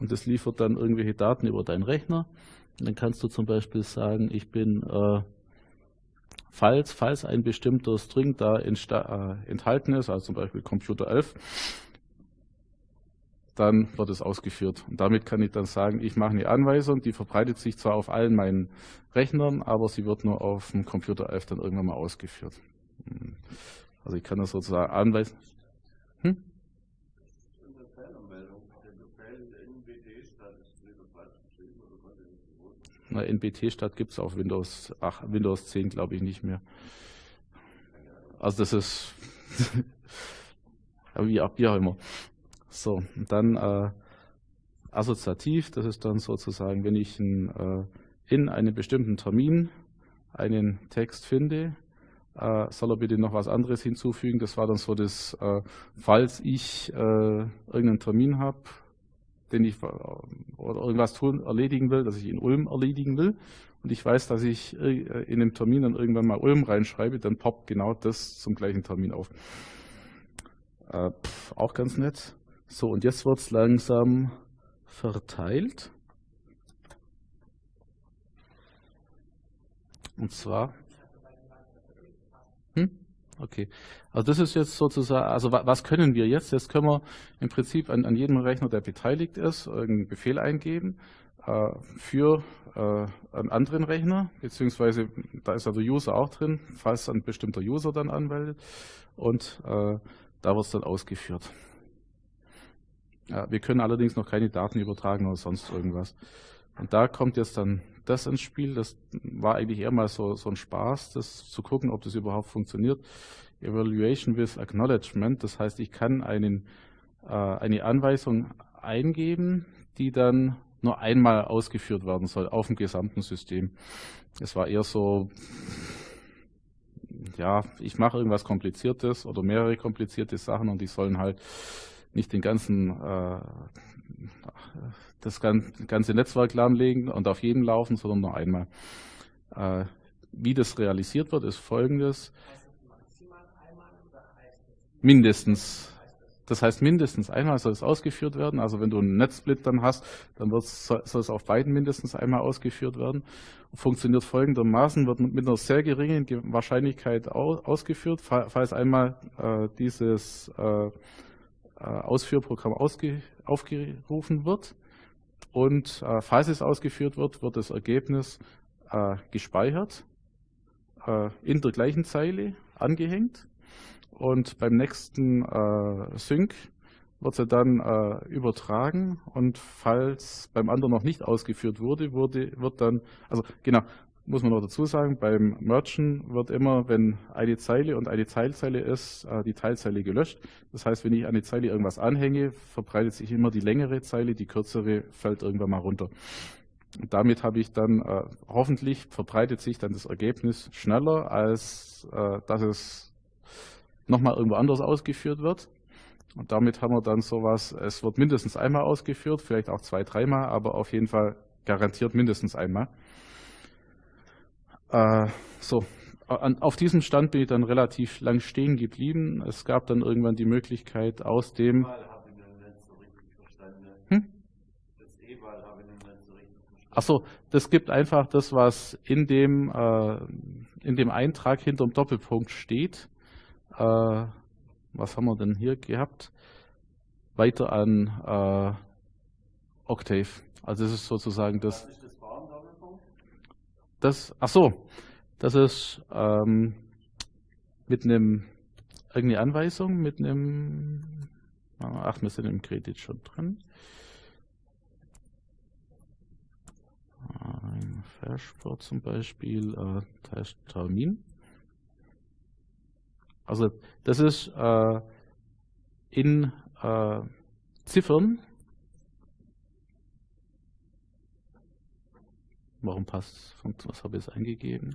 A: und das liefert dann irgendwelche Daten über deinen Rechner. Und dann kannst du zum Beispiel sagen, ich bin, äh, falls, falls ein bestimmter String da äh, enthalten ist, also zum Beispiel Computer elf, dann wird es ausgeführt. Und damit kann ich dann sagen, ich mache eine Anweisung, die verbreitet sich zwar auf allen meinen Rechnern, aber sie wird nur auf dem Computer elf dann irgendwann mal ausgeführt. Also ich kann das sozusagen anweisen. Hm? Na, N B T-Stadt gibt es auf Windows, ach, Windows zehn glaube ich nicht mehr. Also das ist wie, wie auch immer. So, und dann äh, assoziativ, das ist dann sozusagen, wenn ich ein, äh, in einem bestimmten Termin einen Text finde, äh, soll er bitte noch was anderes hinzufügen. Das war dann so das, äh, falls ich äh, irgendeinen Termin habe, den ich oder irgendwas tun, erledigen will, dass ich in Ulm erledigen will und ich weiß, dass ich in dem Termin dann irgendwann mal Ulm reinschreibe, dann poppt genau das zum gleichen Termin auf. Äh, pff, auch ganz nett. So, und jetzt wird es langsam verteilt. Und zwar... Hm? Okay, also das ist jetzt sozusagen, also was können wir jetzt? Jetzt können wir im Prinzip an, an jedem Rechner, der beteiligt ist, irgendeinen Befehl eingeben äh, für äh, einen anderen Rechner, beziehungsweise da ist ja der User auch drin, falls ein bestimmter User dann anmeldet und äh, da wird es dann ausgeführt. Ja, wir können allerdings noch keine Daten übertragen oder sonst irgendwas. Und da kommt jetzt dann das ins Spiel. Das war eigentlich eher mal so, so ein Spaß, das zu gucken, ob das überhaupt funktioniert. Evaluation with Acknowledgement, das heißt, ich kann einen, äh, eine Anweisung eingeben, die dann nur einmal ausgeführt werden soll auf dem gesamten System. Es war eher so, ja, ich mache irgendwas Kompliziertes oder mehrere komplizierte Sachen und die sollen halt nicht den ganzen äh, das ganze Netzwerk lahmlegen und auf jedem laufen, sondern nur einmal. Äh, wie das realisiert wird, ist folgendes. Mindestens. Das heißt, mindestens einmal soll es ausgeführt werden. Also wenn du einen Netzsplit dann hast, dann soll es auf beiden mindestens einmal ausgeführt werden. Funktioniert folgendermaßen, wird mit einer sehr geringen Wahrscheinlichkeit ausgeführt, falls einmal äh, dieses äh, Ausführprogramm ausge, aufgerufen wird. Und äh, falls es ausgeführt wird, wird das Ergebnis äh, gespeichert, äh, in der gleichen Zeile angehängt. Und beim nächsten äh, Sync wird sie dann äh, übertragen. Und falls beim anderen noch nicht ausgeführt wurde, wurde wird dann, also genau, muss man noch dazu sagen, beim Mergen wird immer, wenn eine Zeile und eine Teilzeile ist, äh, die Teilzeile gelöscht. Das heißt, wenn ich an die Zeile irgendwas anhänge, verbreitet sich immer die längere Zeile, die kürzere fällt irgendwann mal runter. Und damit habe ich dann, äh, hoffentlich verbreitet sich dann das Ergebnis schneller, als äh, dass es nochmal irgendwo anders ausgeführt wird. Und damit haben wir dann sowas, es wird mindestens einmal ausgeführt, vielleicht auch zwei, dreimal, aber auf jeden Fall garantiert mindestens einmal. Äh, so, an, auf diesem Stand bin ich dann relativ lang stehen geblieben. Es gab dann irgendwann die Möglichkeit aus dem... Hm? Achso, das gibt einfach das, was in dem, äh, in dem Eintrag hinterm Doppelpunkt steht. Äh, was haben wir denn hier gehabt? Weiter an äh, Octave. Also das ist sozusagen das. Was ist das Doppelpunkt? Das, ach so, das ist ähm, mit einem irgendeine Anweisung, mit einem, ach, wir sind im Kredit schon drin. Ein Versport zum Beispiel, äh, Termin. Also das ist äh, in äh, Ziffern. Warum passt es? Was habe ich jetzt eingegeben?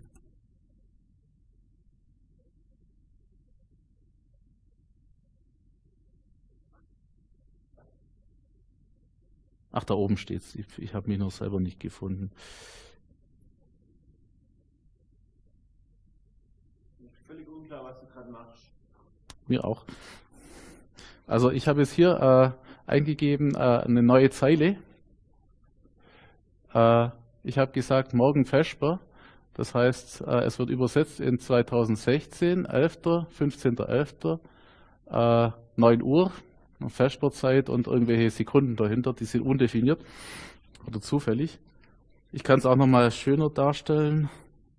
A: Ach, da oben steht es. Ich, ich habe mich noch selber nicht gefunden.
B: Völlig unklar, was du gerade machst.
A: Mir auch. Also ich habe jetzt hier äh, eingegeben äh, eine neue Zeile Äh, ich habe gesagt, morgen Vesper. Das heißt, äh, es wird übersetzt in zweitausendsechzehn, elfter, fünfzehnter elfter, äh, neun Uhr, Vesperzeit und irgendwelche Sekunden dahinter, die sind undefiniert oder zufällig. Ich kann es auch nochmal schöner darstellen.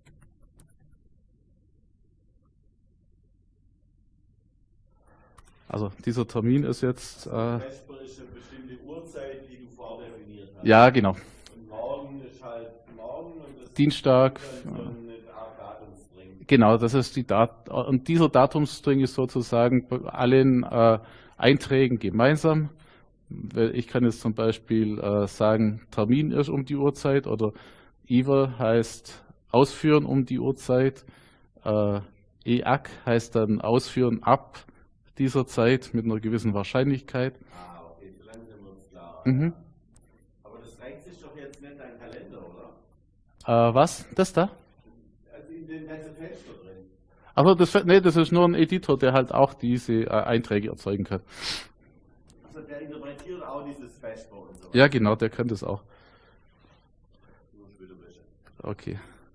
A: Also dieser Termin ist jetzt... Äh,
B: Vesper ist eine bestimmte Uhrzeit, die du vordefiniert hast.
A: ja, genau.
B: Und morgen ist halt morgen und das
A: Dienstag.
B: ist dann so eine Art Datumsstring.
A: Genau, das ist die Dat und dieser Datumsstring ist sozusagen bei allen äh, Einträgen gemeinsam. Ich kann jetzt zum Beispiel äh, sagen, Termin ist um die Uhrzeit oder Eval heißt ausführen um die Uhrzeit. Äh, E A C heißt dann ausführen ab dieser Zeit mit einer gewissen Wahrscheinlichkeit.
B: Ah, okay, so langsam wird es klar.
A: Mhm.
B: Aber das reicht sich doch jetzt nicht dein Kalender, oder?
A: Äh, was? Das da?
B: Also in den ganzen Fenster drin.
A: Also das, nee, das ist nur ein Editor, der halt auch diese äh, Einträge erzeugen kann.
B: Also der interpretiert auch dieses Vesper und so.
A: Ja, genau, der kann das auch.
B: Nur Schwitterwäsche.
A: Okay.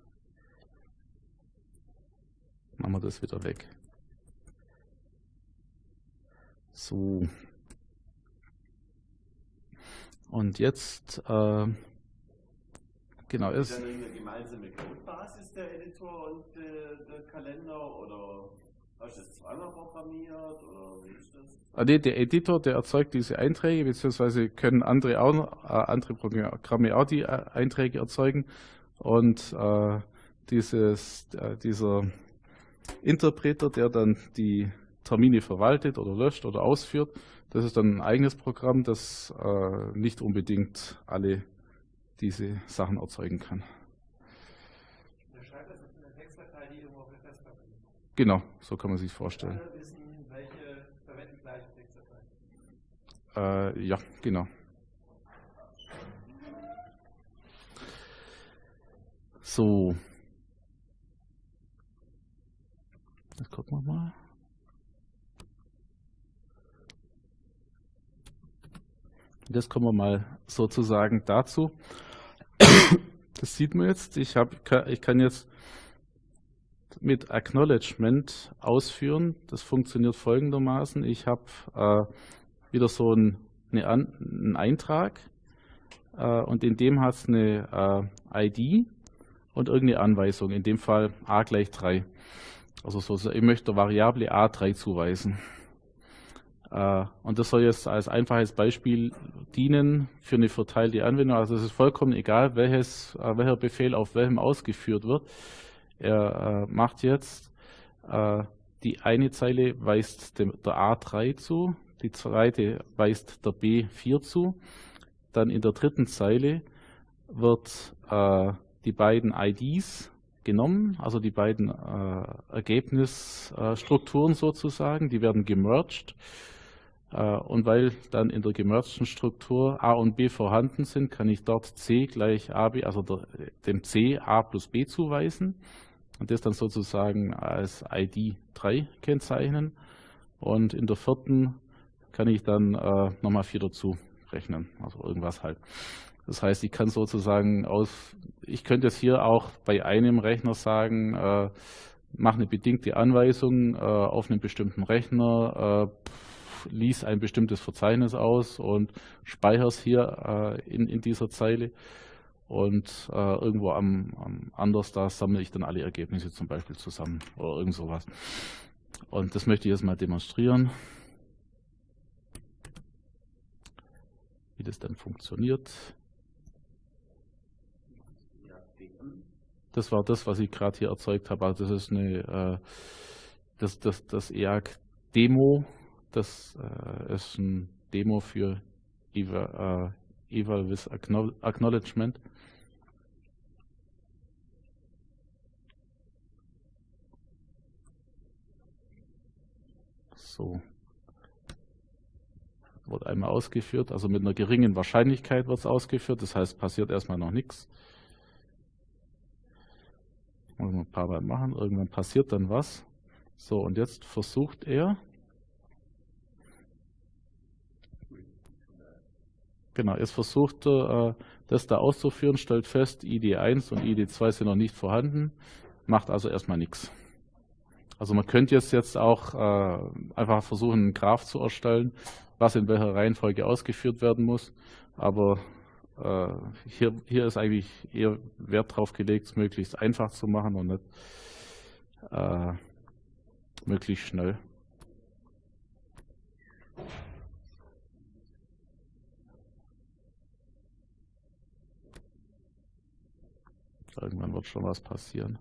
A: Machen wir das wieder weg. So. Und jetzt, äh, genau,
B: Ist
A: ist,
B: dann irgendeine gemeinsame Codebasis der Editor und äh, der Kalender oder hast du das zweimal programmiert oder wie ist das?
A: ah, nee, der Editor, der erzeugt diese Einträge, beziehungsweise können andere, auch, äh, andere Programme auch die äh, Einträge erzeugen. Und äh, dieses, äh, dieser Interpreter, der dann die Termine verwaltet oder löscht oder ausführt, das ist dann ein eigenes Programm, das äh, nicht unbedingt alle diese Sachen erzeugen kann.
E: Der schreibt das in einer Textdatei, die irgendwo auf der Festplatte liegt.
A: Genau, so kann man sich vorstellen.
E: Alle wissen, welche verwenden die gleiche Textdatei.
A: Äh, ja, genau. So. Jetzt gucken wir mal. Jetzt kommen wir mal sozusagen dazu. Das sieht man jetzt. Ich, hab, ich kann jetzt mit Acknowledgement ausführen. Das funktioniert folgendermaßen. Ich habe äh, wieder so ein, eine An, einen Eintrag äh, und in dem hat es eine äh, I D und irgendeine Anweisung. In dem Fall a gleich drei. Also so, ich möchte der Variable a drei zuweisen. Uh, und das soll jetzt als einfaches Beispiel dienen für eine verteilte Anwendung. Also es ist vollkommen egal, welches, uh, welcher Befehl auf welchem ausgeführt wird. Er uh, macht jetzt, uh, die eine Zeile weist dem, der a drei zu, die zweite weist der b vier zu. Dann in der dritten Zeile wird uh, die beiden I Ds genommen, also die beiden uh, Ergebnisstrukturen sozusagen, die werden gemerged. Und weil dann in der gemergten Struktur A und B vorhanden sind, kann ich dort C gleich A B, also der, dem C A plus B zuweisen und das dann sozusagen als I D drei kennzeichnen. Und in der vierten kann ich dann äh, nochmal vier dazu rechnen, also irgendwas halt. Das heißt, ich kann sozusagen aus, ich könnte jetzt hier auch bei einem Rechner sagen, äh, mache eine bedingte Anweisung äh, auf einen bestimmten Rechner, äh, lies ein bestimmtes Verzeichnis aus und speichere es hier äh, in, in dieser Zeile und äh, irgendwo am, am anders da sammle ich dann alle Ergebnisse zum Beispiel zusammen oder irgend sowas. Und das möchte ich jetzt mal demonstrieren, wie das dann funktioniert. Das war das, was ich gerade hier erzeugt habe. Also das ist eine äh, das, das, das E A C-Demo. Das äh, ist ein Demo für Eval, äh, Eval with Acknowledgement. So. Wird einmal ausgeführt, also mit einer geringen Wahrscheinlichkeit wird es ausgeführt, das heißt, passiert erstmal noch nichts. Muss man ein paar Mal machen, irgendwann passiert dann was. So, und jetzt versucht er, Genau, jetzt versucht er, das da auszuführen, stellt fest, I D eins und I D zwei sind noch nicht vorhanden, macht also erstmal nichts. Also man könnte jetzt, jetzt auch äh, einfach versuchen, einen Graph zu erstellen, was in welcher Reihenfolge ausgeführt werden muss. Aber äh, hier, hier ist eigentlich eher Wert drauf gelegt, es möglichst einfach zu machen und nicht äh, möglichst schnell. Irgendwann wird schon was passieren.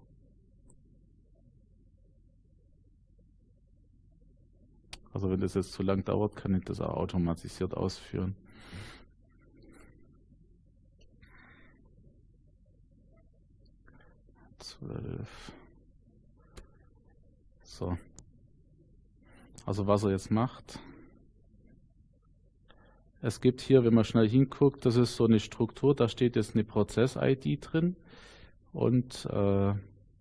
A: Also wenn das jetzt zu lang dauert, kann ich das auch automatisiert ausführen. zwölf. So. Also was er jetzt macht. Es gibt hier, wenn man schnell hinguckt, das ist so eine Struktur, da steht jetzt eine Prozess-I D drin. Und äh,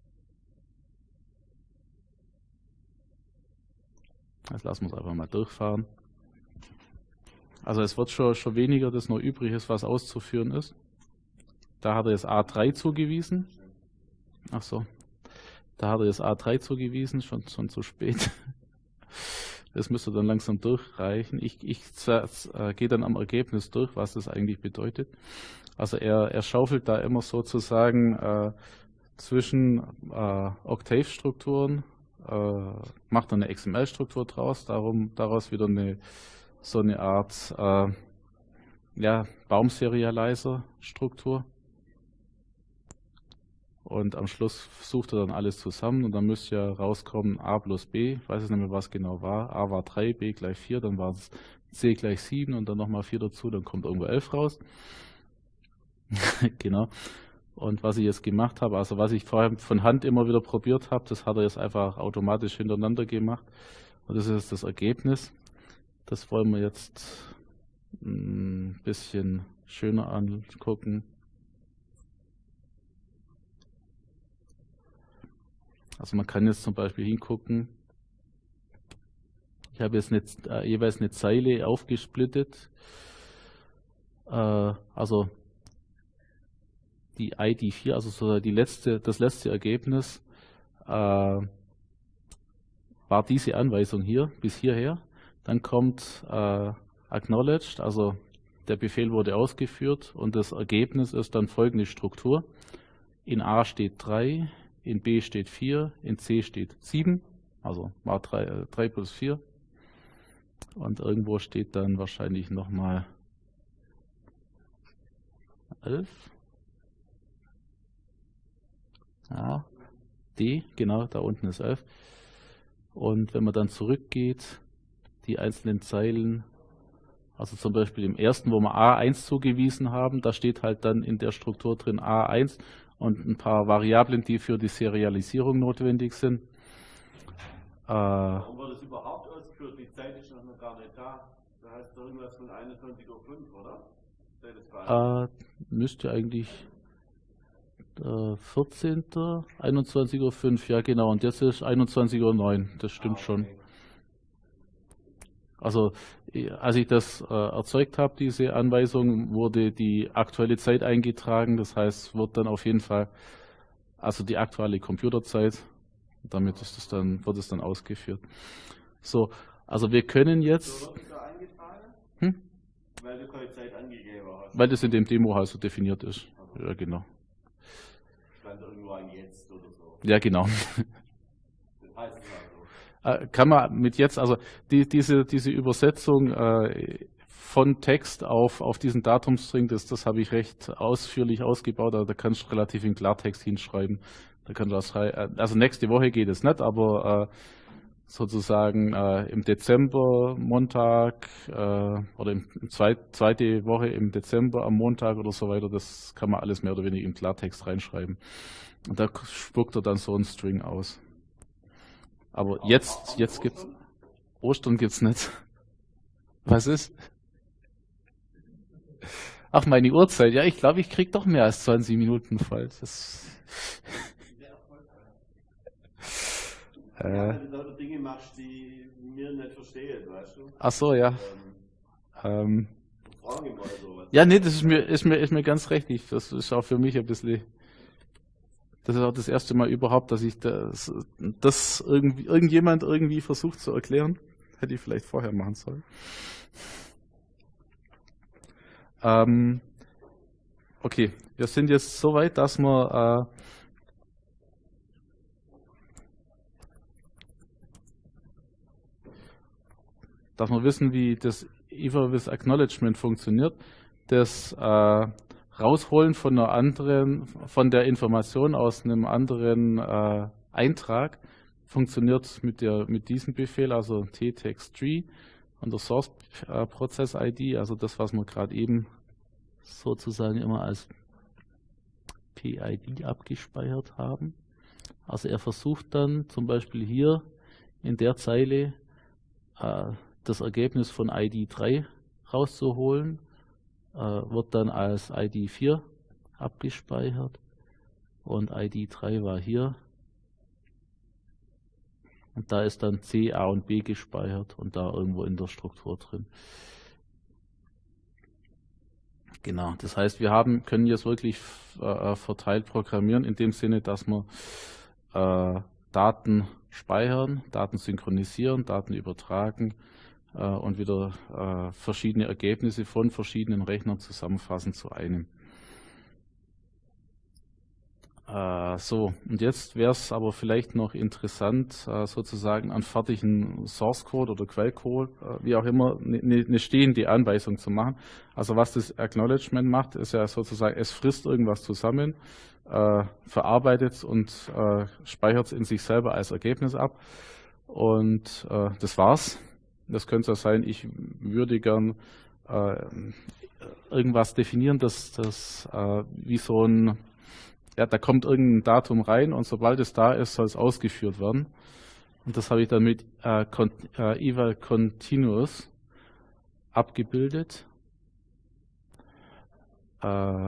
A: jetzt lassen wir es einfach mal durchfahren. Also es wird schon, schon weniger, das noch übrig ist, was auszuführen ist. Da hat er jetzt A drei zugewiesen. Ach so, da hat er jetzt A drei zugewiesen, schon, schon zu spät. Das müsste dann langsam durchreichen. Ich, ich äh, gehe dann am Ergebnis durch, was das eigentlich bedeutet. Also er, er schaufelt da immer sozusagen äh, zwischen äh, Octave-Strukturen, äh, macht dann eine X M L-Struktur draus, darum, daraus wieder eine, so eine Art äh, ja, Baum-Serializer-Struktur. Und am Schluss sucht er dann alles zusammen und dann müsste ja rauskommen A plus B, ich weiß jetzt nicht mehr, was genau war. A war drei, B gleich vier, dann war es C gleich sieben und dann nochmal vier dazu, dann kommt irgendwo elf raus. Genau. Und was ich jetzt gemacht habe, also was ich vorher von Hand immer wieder probiert habe, das hat er jetzt einfach automatisch hintereinander gemacht. Und das ist jetzt das Ergebnis. Das wollen wir jetzt ein bisschen schöner angucken. Also man kann jetzt zum Beispiel hingucken. Ich habe jetzt eine, äh, jeweils eine Zeile aufgesplittet. Äh, also die I D vier, also so die letzte, das letzte Ergebnis, äh, war diese Anweisung hier, bis hierher. Dann kommt äh, acknowledged, also der Befehl wurde ausgeführt und das Ergebnis ist dann folgende Struktur. In A steht drei, in B steht vier, in C steht sieben, also war drei, äh, drei plus vier. Und irgendwo steht dann wahrscheinlich nochmal elf. Ja, D, genau, da unten ist elf. Und wenn man dann zurückgeht, die einzelnen Zeilen, also zum Beispiel im ersten, wo wir A eins zugewiesen haben, da steht halt dann in der Struktur drin A eins und ein paar Variablen, die für die Serialisierung notwendig sind. Äh,
B: Warum wird das überhaupt ausgeführt? Die Zeit ist noch gar nicht da. Da heißt doch irgendwas von einundzwanzig Uhr fünf, oder?
A: Äh, müsste eigentlich äh, vierzehnten einundzwanzig Uhr fünf, ja genau, und jetzt ist einundzwanzig Uhr neun, das stimmt ah, okay. schon. Also als ich das äh, erzeugt habe, diese Anweisung, wurde die aktuelle Zeit eingetragen, das heißt, wird dann auf jeden Fall, also die aktuelle Computerzeit, damit ist das dann, wird es dann ausgeführt. So, also wir können jetzt...
B: So wird es da eingetragen?
A: Hm?
B: Weil du keine Zeit angegeben hast.
A: Weil das in dem Demo halt so definiert ist. Also, ja, genau.
B: Stand irgendwo ein Jetzt oder so.
A: Ja, genau.
B: Das heißt es also.
A: Kann man mit jetzt, also die, diese, diese Übersetzung äh, von Text auf, auf diesen Datumstring, das, das habe ich recht ausführlich ausgebaut, also da kannst du relativ in Klartext hinschreiben. Da kannst du das, also nächste Woche geht es nicht, aber äh, sozusagen äh, im Dezember, Montag äh, oder im, im zweit, zweite Woche im Dezember am Montag oder so weiter, das kann man alles mehr oder weniger im Klartext reinschreiben. Und da spuckt er dann so einen String aus. Aber jetzt, jetzt gibt's Ostern gibt's nicht. Was ist? Ach, meine Uhrzeit. Ja, ich glaube, ich krieg doch mehr als zwanzig Minuten voll. Das
B: ja, weil du da Dinge machst, die mir nicht verstehen, weißt du?
A: Ach so, ja. Ähm,
B: Fragen immer so was.
A: Ja, nee, das ist mir, ist mir, ist mir ganz richtig. Das ist auch für mich ein bisschen, das ist auch das erste Mal überhaupt, dass ich das, das irgendwie, irgendjemand irgendwie versucht zu erklären. Hätte ich vielleicht vorher machen sollen. Ähm, okay, wir sind jetzt so weit, dass wir, äh, dass wir wissen, wie das Either with Acknowledgement funktioniert. Das äh, Rausholen von einer anderen, von der Information aus einem anderen äh, Eintrag funktioniert mit der mit diesem Befehl, also tTextTree und der Source äh, Process I D, also das, was wir gerade eben sozusagen immer als P I D abgespeichert haben. Also er versucht dann zum Beispiel hier in der Zeile äh, das Ergebnis von I D drei rauszuholen, äh, wird dann als I D vier abgespeichert und I D drei war hier und da ist dann C, A und B gespeichert und da irgendwo in der Struktur drin. Genau, das heißt, wir haben, können jetzt wirklich äh, verteilt programmieren, in dem Sinne, dass wir äh, Daten speichern, Daten synchronisieren, Daten übertragen äh, und wieder äh, verschiedene Ergebnisse von verschiedenen Rechnern zusammenfassen zu einem. Äh, so, und jetzt wäre es aber vielleicht noch interessant, äh, sozusagen einen fertigen Source Code oder Quellcode, äh, wie auch immer, eine ne, ne stehende Anweisung zu machen. Also was das Acknowledgement macht, ist ja sozusagen, es frisst irgendwas zusammen, äh, verarbeitet es und äh, speichert es in sich selber als Ergebnis ab. Und äh, das war's. Das könnte ja sein, ich würde gern äh, irgendwas definieren, das, das äh, wie so ein, ja, da kommt irgendein Datum rein und sobald es da ist, soll es ausgeführt werden. Und das habe ich dann mit äh, con, äh, eval continuous abgebildet. Äh,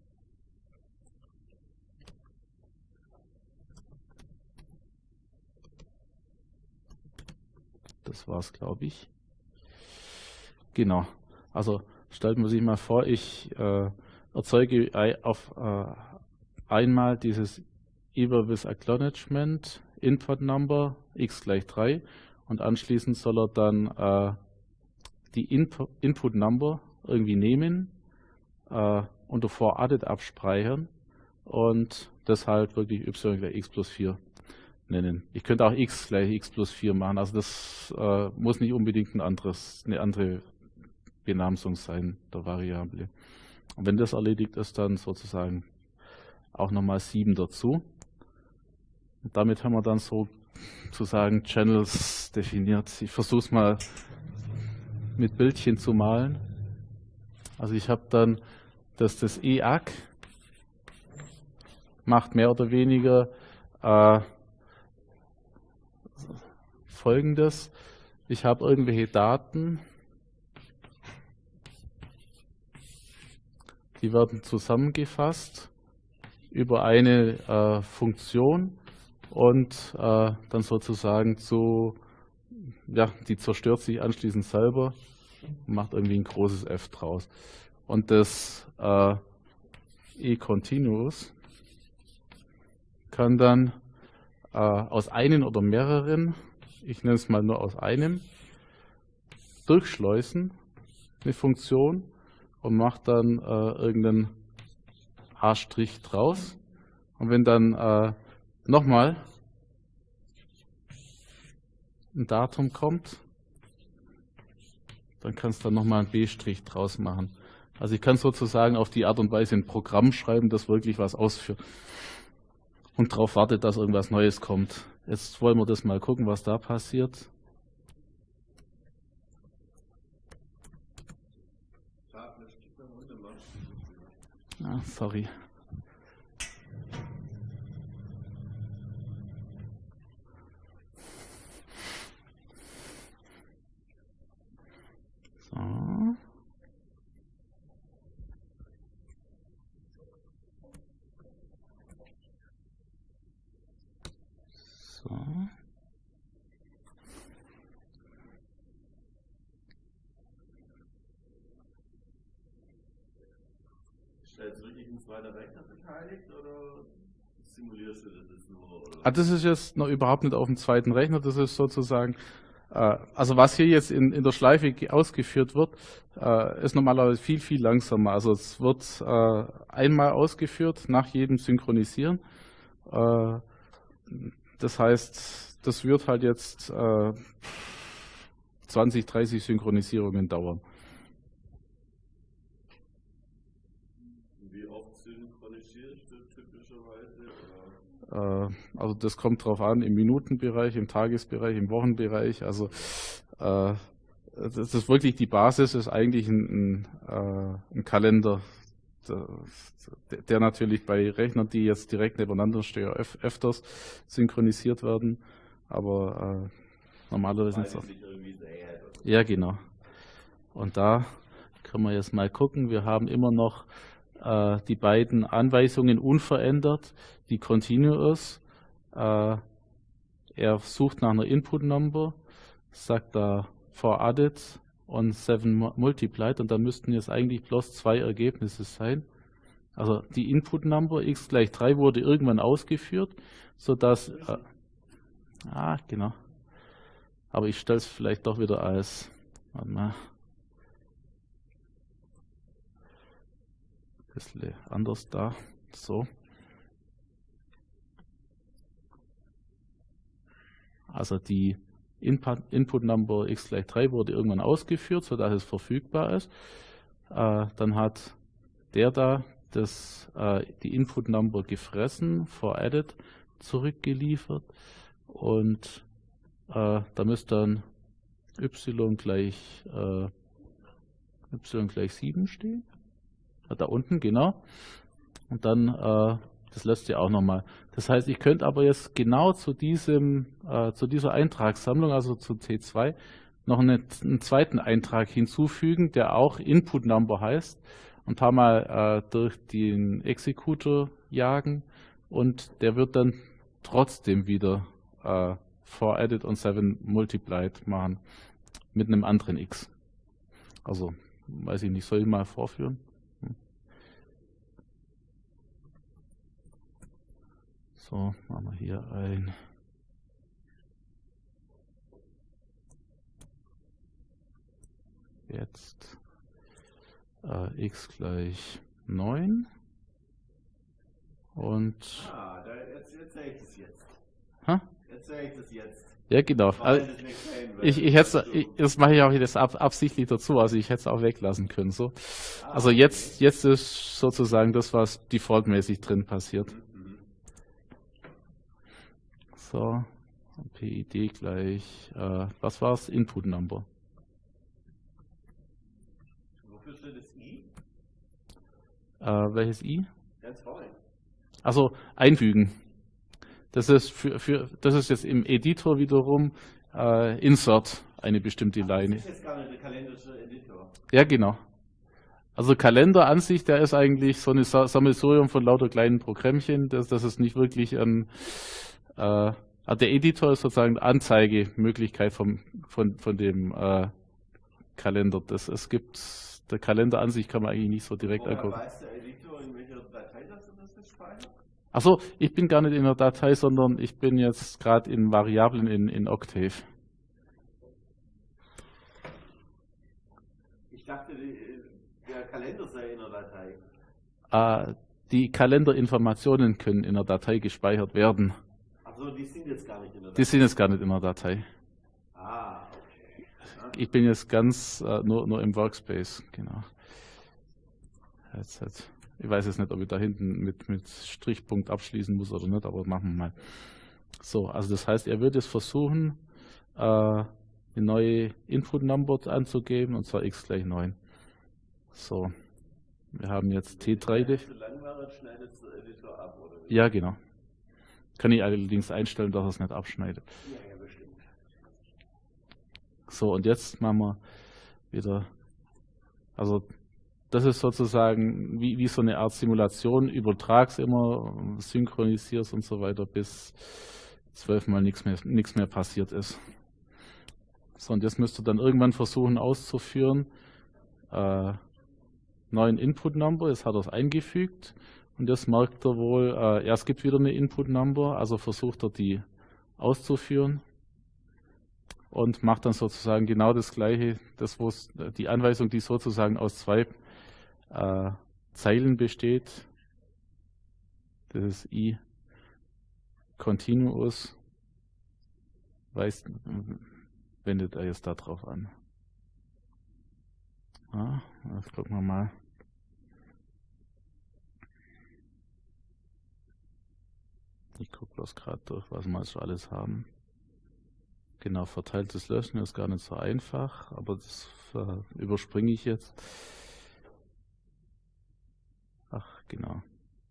A: das war es, glaube ich. Genau. Also stellt man sich mal vor, ich äh, erzeuge auf äh, einmal dieses Either with Acknowledgement Input Number x gleich drei und anschließend soll er dann äh, die Input, Input Number irgendwie nehmen äh, und davor added abspeichern und das halt wirklich y gleich x plus vier nennen. Ich könnte auch x gleich x plus vier machen, also das äh, muss nicht unbedingt ein anderes, eine andere Benamsung sein der Variable. Und wenn das erledigt ist, dann sozusagen auch nochmal sieben dazu. Und damit haben wir dann sozusagen Channels definiert. Ich versuche es mal mit Bildchen zu malen. Also ich habe dann, dass das E A C macht mehr oder weniger äh, Folgendes. Ich habe irgendwelche Daten, die werden zusammengefasst über eine äh, Funktion und äh, dann sozusagen zu, ja, die zerstört sich anschließend selber und macht irgendwie ein großes F draus. Und das äh, E-Continuous kann dann äh, aus einem oder mehreren, ich nenne es mal nur aus einem, durchschleusen, eine Funktion, und macht dann äh, irgendeinen A' draus. Und wenn dann äh, nochmal ein Datum kommt, dann kannst du dann nochmal ein B' draus machen. Also ich kann sozusagen auf die Art und Weise ein Programm schreiben, das wirklich was ausführt und darauf wartet, dass irgendwas Neues kommt. Jetzt wollen wir das mal gucken, was da passiert. Ah, sorry. So. So.
B: zweiter Rechner beteiligt oder simulierst du das jetzt nur? Oder?
A: Ah, das ist jetzt noch überhaupt nicht auf dem zweiten Rechner, das ist sozusagen, äh, also was hier jetzt in, in der Schleife ausgeführt wird, äh, ist normalerweise viel, viel langsamer. Also es wird äh, einmal ausgeführt nach jedem Synchronisieren. Äh, das heißt, das wird halt jetzt äh, zwanzig, dreißig Synchronisierungen dauern.
B: Wie oft synchronisierst du typischerweise? Oder?
A: Äh, also das kommt drauf an, im Minutenbereich, im Tagesbereich, im Wochenbereich. Also äh, das ist wirklich die Basis, ist eigentlich ein, ein, äh, ein Kalender, der, der natürlich bei Rechnern, die jetzt direkt nebeneinander stehen, öf öfters synchronisiert werden. Aber äh, normalerweise sind es auch. Ja, genau. Und da können wir jetzt mal gucken. Wir haben immer noch äh, die beiden Anweisungen unverändert, die Continuous. Äh, er sucht nach einer Input Number, sagt da for added und seven multiplied, und da müssten jetzt eigentlich bloß zwei Ergebnisse sein. Also die Input Number x gleich drei wurde irgendwann ausgeführt, sodass äh, ah, genau. Aber ich stelle es vielleicht doch wieder als, warte mal, ein bisschen anders da, so. Also die Input, Input Number x gleich drei wurde irgendwann ausgeführt, sodass es verfügbar ist. Äh, dann hat der da das, äh, die Input Number gefressen, for added zurückgeliefert, und äh, da müsste dann y gleich äh, y gleich sieben stehen. Ja, da unten, genau. Und dann äh, das lässt ja auch nochmal. Das heißt, ich könnte aber jetzt genau zu diesem, äh, zu dieser Eintragssammlung, also zu T zwei, noch eine, einen zweiten Eintrag hinzufügen, der auch Input Number heißt, ein paar Mal äh, durch den Executor jagen, und der wird dann trotzdem wieder äh, for added und seven multiplied machen mit einem anderen x. Also, weiß ich nicht, soll ich mal vorführen? Hm. So, machen wir hier ein jetzt äh, x gleich neun und
B: Ah, da, jetzt, jetzt sehe ich das jetzt.
A: Hä?
B: Jetzt sehe ich das jetzt.
A: Ja, genau. Also, ich, ich hätte, ich, das mache ich auch jetzt ab, absichtlich dazu, also ich hätte es auch weglassen können. So. Also jetzt, jetzt ist sozusagen das, was defaultmäßig drin passiert. So, P I D gleich, äh, was war es? Input Number.
B: Wofür steht das I?
A: Äh, welches I?
B: Ganz vorne.
A: Also einfügen. Das ist für, für das ist jetzt im Editor wiederum äh, Insert eine bestimmte Line.
B: Das ist jetzt gar nicht der kalendarische Editor.
A: Ja, genau. Also Kalender an sich, der ist eigentlich so eine Sammelsurium von lauter kleinen Programmchen. Das, das ist nicht wirklich ein äh, der Editor ist sozusagen eine Anzeigemöglichkeit vom, von, von dem äh, Kalender. Das, es gibt, der Kalender an sich kann man eigentlich nicht so direkt
B: Woher
A: angucken.
B: weiß der Editor, in welcher Datei das du das jetzt speichert?
A: Achso, ich bin gar nicht in der Datei, sondern ich bin jetzt gerade in Variablen in, in Octave.
B: Ich dachte, die, der Kalender sei in der Datei.
A: Äh, die Kalenderinformationen können in der Datei gespeichert werden.
B: Achso, die sind jetzt gar nicht in der Datei.
A: Die sind jetzt gar nicht in der Datei.
B: Ah, okay.
A: Ich bin jetzt ganz äh, nur, nur im Workspace, genau. Jetzt, jetzt. Ich weiß jetzt nicht, ob ich da hinten mit, mit Strichpunkt abschließen muss oder nicht, aber machen wir mal. So, also das heißt, er wird jetzt versuchen, äh, eine neue Input Number anzugeben, und zwar x gleich neun. So, wir haben jetzt T drei.
B: Wenn es zu lang war, schneidet der Editor ab, oder wie?
A: Ja, genau. Kann ich allerdings einstellen, dass er es nicht abschneidet.
B: Ja, ja, bestimmt.
A: So, und jetzt machen wir wieder, also das ist sozusagen wie, wie so eine Art Simulation, übertrag's immer, synchronisierst und so weiter, bis zwölfmal nichts mehr, nichts mehr passiert ist. So, und jetzt müsst ihr dann irgendwann versuchen auszuführen, äh, neuen Input Number, jetzt hat er es eingefügt, Und das merkt er wohl, äh, ja, es gibt wieder eine Input-Number, also versucht er die auszuführen und macht dann sozusagen genau das Gleiche, das, wo die Anweisung, die sozusagen aus zwei äh, Zeilen besteht. Das ist i continuous, weist, wendet er jetzt darauf an. Ja, das gucken wir mal. Ich gucke bloß gerade durch, was wir jetzt alles haben. Genau, verteiltes Löschen ist gar nicht so einfach, aber das äh, überspringe ich jetzt. Ach, genau.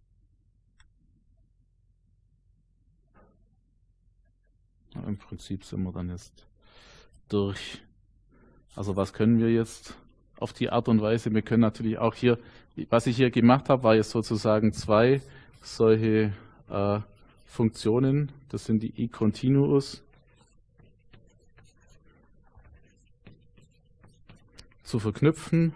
A: Ja, im Prinzip sind wir dann jetzt durch. Also was können wir jetzt auf die Art und Weise? Wir können natürlich auch hier, was ich hier gemacht habe, war jetzt sozusagen zwei solche äh, Funktionen. Das sind die i-continuous zu verknüpfen.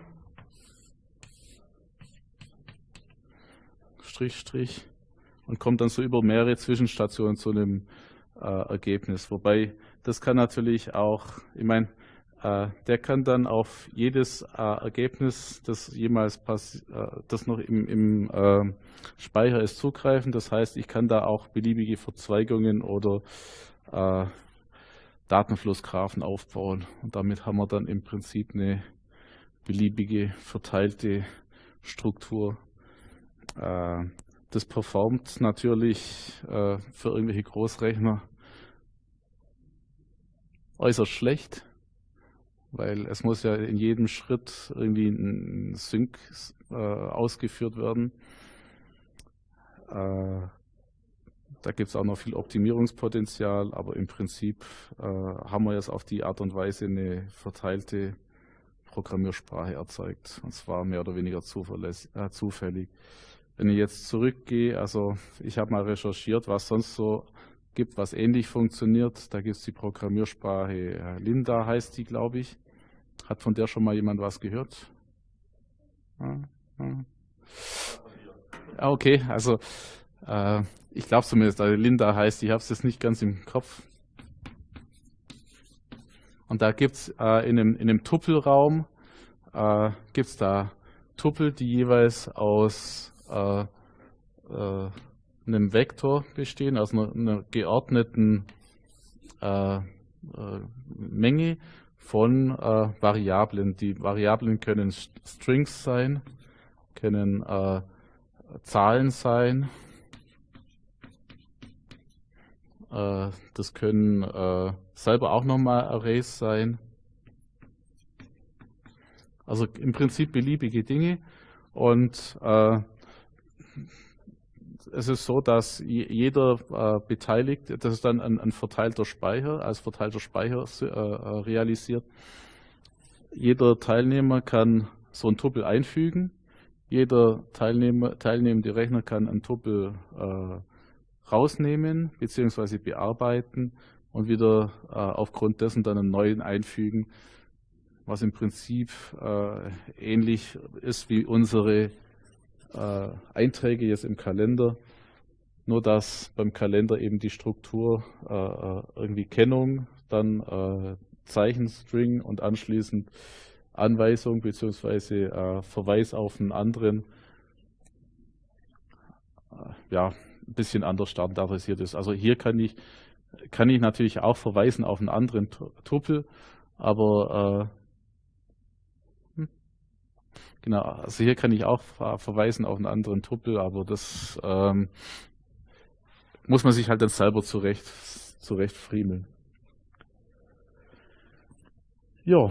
A: Strich, Strich. Und kommt dann so über mehrere Zwischenstationen zu einem äh, Ergebnis. Wobei, das kann natürlich auch, ich meine, äh, der kann dann auf jedes äh, Ergebnis, das jemals passiert, äh, das noch im, im äh, Speicher ist, zugreifen. Das heißt, ich kann da auch beliebige Verzweigungen oder äh, Datenflussgraphen aufbauen. Und damit haben wir dann im Prinzip eine beliebige verteilte Struktur. Äh, Das performt natürlich äh, für irgendwelche Großrechner äußerst schlecht, weil es muss ja in jedem Schritt irgendwie ein Sync äh, ausgeführt werden. Äh, da gibt es auch noch viel Optimierungspotenzial, aber im Prinzip äh, haben wir jetzt auf die Art und Weise eine verteilte Programmiersprache erzeugt, und zwar mehr oder weniger äh, zufällig. Wenn ich jetzt zurückgehe, also ich habe mal recherchiert, was sonst so gibt, was ähnlich funktioniert. Da gibt es die Programmiersprache Linda, heißt die, glaube ich. Hat von der schon mal jemand was gehört? Ja, ja. Ah, okay, also äh, ich glaube zumindest, also Linda heißt, ich habe es jetzt nicht ganz im Kopf. Und da gibt es äh, in einem, in einem Tupelraum, äh, gibt es da Tupel, die jeweils aus Äh, äh, einem Vektor bestehen, also einer, einer geordneten äh, äh, Menge von äh, Variablen. Die Variablen können Strings sein, können äh, Zahlen sein, äh, das können äh, selber auch nochmal Arrays sein. Also im Prinzip beliebige Dinge. Und äh, es ist so, dass jeder äh, beteiligt, das ist dann ein, ein verteilter Speicher, als verteilter Speicher äh, realisiert. Jeder Teilnehmer kann so ein Tupel einfügen. Jeder Teilnehmer, teilnehmende Rechner kann ein Tupel äh, rausnehmen bzw. bearbeiten und wieder äh, aufgrund dessen dann einen neuen einfügen, was im Prinzip äh, ähnlich ist wie unsere äh, Einträge jetzt im Kalender, nur dass beim Kalender eben die Struktur äh, irgendwie Kennung, dann äh, Zeichenstring und anschließend Anweisung bzw. Äh, Verweis auf einen anderen äh, ja, ein bisschen anders standardisiert ist. Also hier kann ich, kann ich natürlich auch verweisen auf einen anderen Tupel, aber äh, Genau, also hier kann ich auch verweisen auf einen anderen Tupel, aber das ähm, muss man sich halt dann selber zurecht, zurecht friemeln. Ja,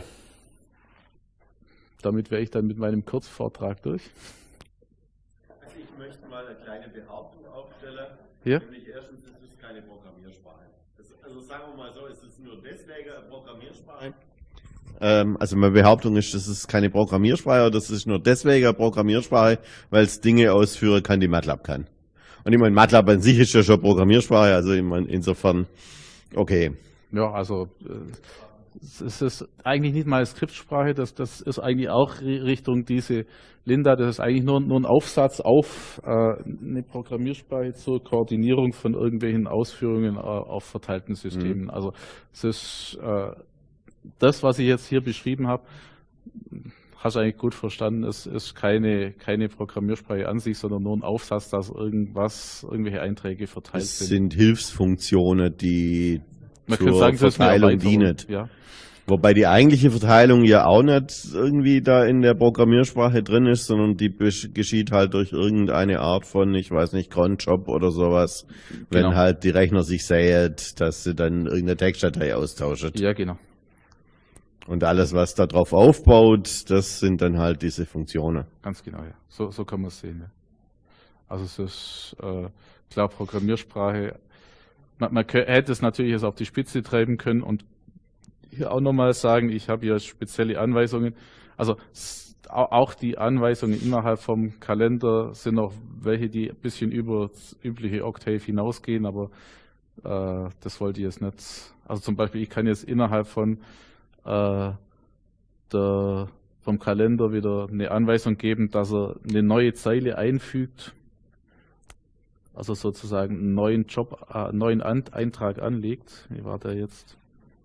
A: damit wäre ich dann mit meinem Kurzvortrag durch.
B: Also ich möchte mal eine kleine Behauptung aufstellen.
A: Ja?
B: Nämlich erstens ist es keine Programmiersprache. Also sagen wir mal so, ist es nur deswegen eine Programmiersprache?
C: Ähm, also meine Behauptung ist, das ist keine Programmiersprache, das ist nur deswegen eine Programmiersprache, weil es Dinge ausführen kann, die MATLAB kann. Und ich meine, MATLAB an sich ist ja schon Programmiersprache, also ich meine, insofern, okay.
A: Ja, also es ist eigentlich nicht mal eine Skriptsprache, das, das ist eigentlich auch Richtung diese Linda, das ist eigentlich nur, nur ein Aufsatz auf äh, eine Programmiersprache zur Koordinierung von irgendwelchen Ausführungen äh, auf verteilten Systemen. Mhm. Also es ist äh, das, was ich jetzt hier beschrieben habe, hast du eigentlich gut verstanden, es ist keine, keine Programmiersprache an sich, sondern nur ein Aufsatz, dass irgendwas, irgendwelche Einträge verteilt
C: es
A: sind.
C: Es sind Hilfsfunktionen, die
A: Man
C: zur
A: sagen,
C: Verteilung dienen.
A: Ja.
C: Wobei die eigentliche Verteilung ja auch nicht irgendwie da in der Programmiersprache drin ist, sondern die geschieht halt durch irgendeine Art von, ich weiß nicht, Cronjob oder sowas, wenn genau. halt die Rechner sich sähen, dass sie dann irgendeine Textdatei austauschen.
A: Ja, genau.
C: Und alles, was da drauf aufbaut, das sind dann halt diese Funktionen.
A: Ganz genau, ja. So, so kann man es sehen. Ja. Also es ist äh, klar, Programmiersprache. Man, man hätte es natürlich jetzt auf die Spitze treiben können und hier auch nochmal sagen, ich habe hier spezielle Anweisungen. Also auch die Anweisungen innerhalb vom Kalender sind auch welche, die ein bisschen über das übliche Octave hinausgehen, aber äh, das wollte ich jetzt nicht. Also zum Beispiel, ich kann jetzt innerhalb von äh, der, vom Kalender wieder eine Anweisung geben, dass er eine neue Zeile einfügt, also sozusagen einen neuen Job, äh, einen neuen An Eintrag anlegt. Wie war der jetzt?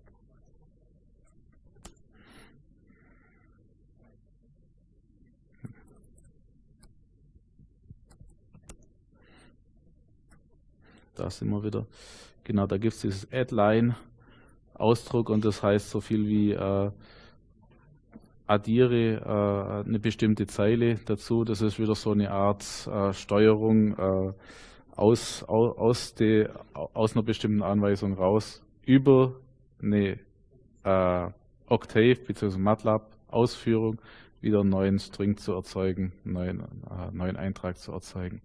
A: Da sind wir wieder. Genau, da gibt es dieses Add-Line-Ausdruck und das heißt so viel wie äh, addiere äh, eine bestimmte Zeile dazu. Das ist wieder so eine Art äh, Steuerung äh, aus, aus, aus, de, aus einer bestimmten Anweisung raus über eine äh, Octave bzw. MATLAB-Ausführung wieder einen neuen String zu erzeugen, einen neuen, äh, neuen Eintrag zu erzeugen.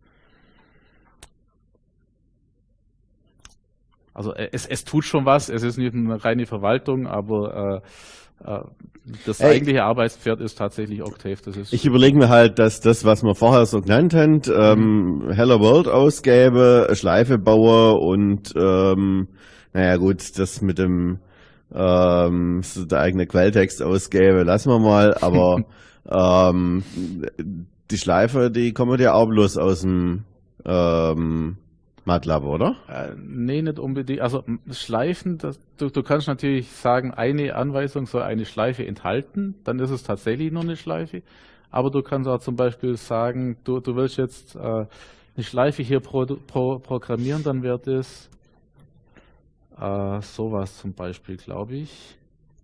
A: Also es, es tut schon was, es ist nicht eine reine Verwaltung, aber äh, äh, das Ey, eigentliche Arbeitspferd ist tatsächlich Octave. Das ist
C: ich überlege mir halt, dass das, was wir vorher so genannt haben, ähm, mhm. Hello World Ausgabe, Schleife baue und ähm, naja gut, das mit dem ähm, so der eigene Quelltext ausgäbe, lassen wir mal, aber ähm, die Schleife, die kommt ja auch bloß aus dem ähm, MATLAB, oder?
A: Äh, nee, nicht unbedingt. Also Schleifen, das, du, du kannst natürlich sagen, eine Anweisung soll eine Schleife enthalten, dann ist es tatsächlich nur eine Schleife. Aber du kannst auch zum Beispiel sagen, du, du willst jetzt äh, eine Schleife hier pro, pro, programmieren, dann wird es äh, sowas zum Beispiel, glaube ich.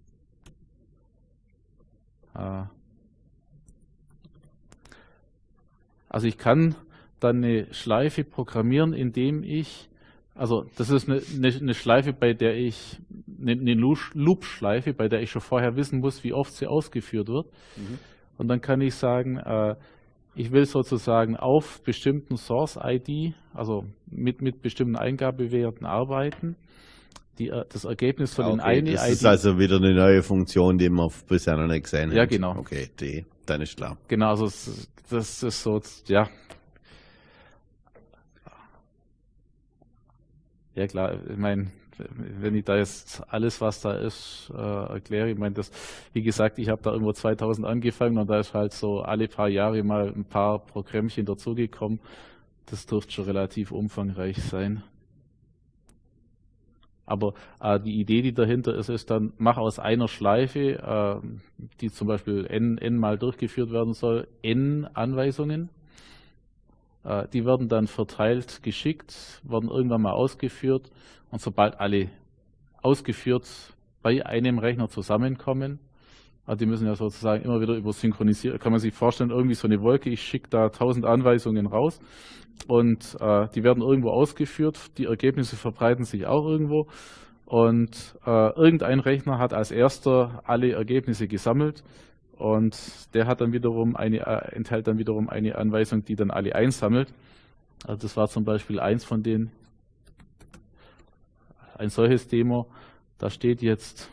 A: Äh, also ich kann dann eine Schleife programmieren, indem ich, also das ist eine, eine, eine Schleife, bei der ich, eine, eine Loop-Schleife, bei der ich schon vorher wissen muss, wie oft sie ausgeführt wird. Mhm. Und dann kann ich sagen, äh, ich will sozusagen auf bestimmten Source-I D, also mit, mit bestimmten Eingabewerten arbeiten. Die, das Ergebnis von
C: okay,
A: den einen
C: das
A: I D.
C: ist also wieder eine neue Funktion, die wir bisher noch nicht gesehen haben.
A: Ja, genau.
C: Okay, die, dann ist klar.
A: Genau, also das ist so, ja. Ja klar, ich meine, wenn ich da jetzt alles, was da ist, äh, erkläre, ich meine, das, wie gesagt, ich habe da irgendwo zweitausend angefangen und da ist halt so alle paar Jahre mal ein paar Programmchen dazugekommen. Das dürfte schon relativ umfangreich sein. Aber äh, die Idee, die dahinter ist, ist dann, mach aus einer Schleife, äh, die zum Beispiel n, n mal durchgeführt werden soll, n Anweisungen. Äh, die werden dann verteilt geschickt, werden irgendwann mal ausgeführt. Und sobald alle ausgeführt bei einem Rechner zusammenkommen, also die müssen ja sozusagen immer wieder übersynchronisieren, kann man sich vorstellen, irgendwie so eine Wolke, ich schicke da tausend Anweisungen raus. Und äh, die werden irgendwo ausgeführt, die Ergebnisse verbreiten sich auch irgendwo und äh, irgendein Rechner hat als erster alle Ergebnisse gesammelt und der hat dann wiederum eine, äh, enthält dann wiederum eine Anweisung, die dann alle einsammelt. Also das war zum Beispiel eins von denen, ein solches Demo, da steht jetzt,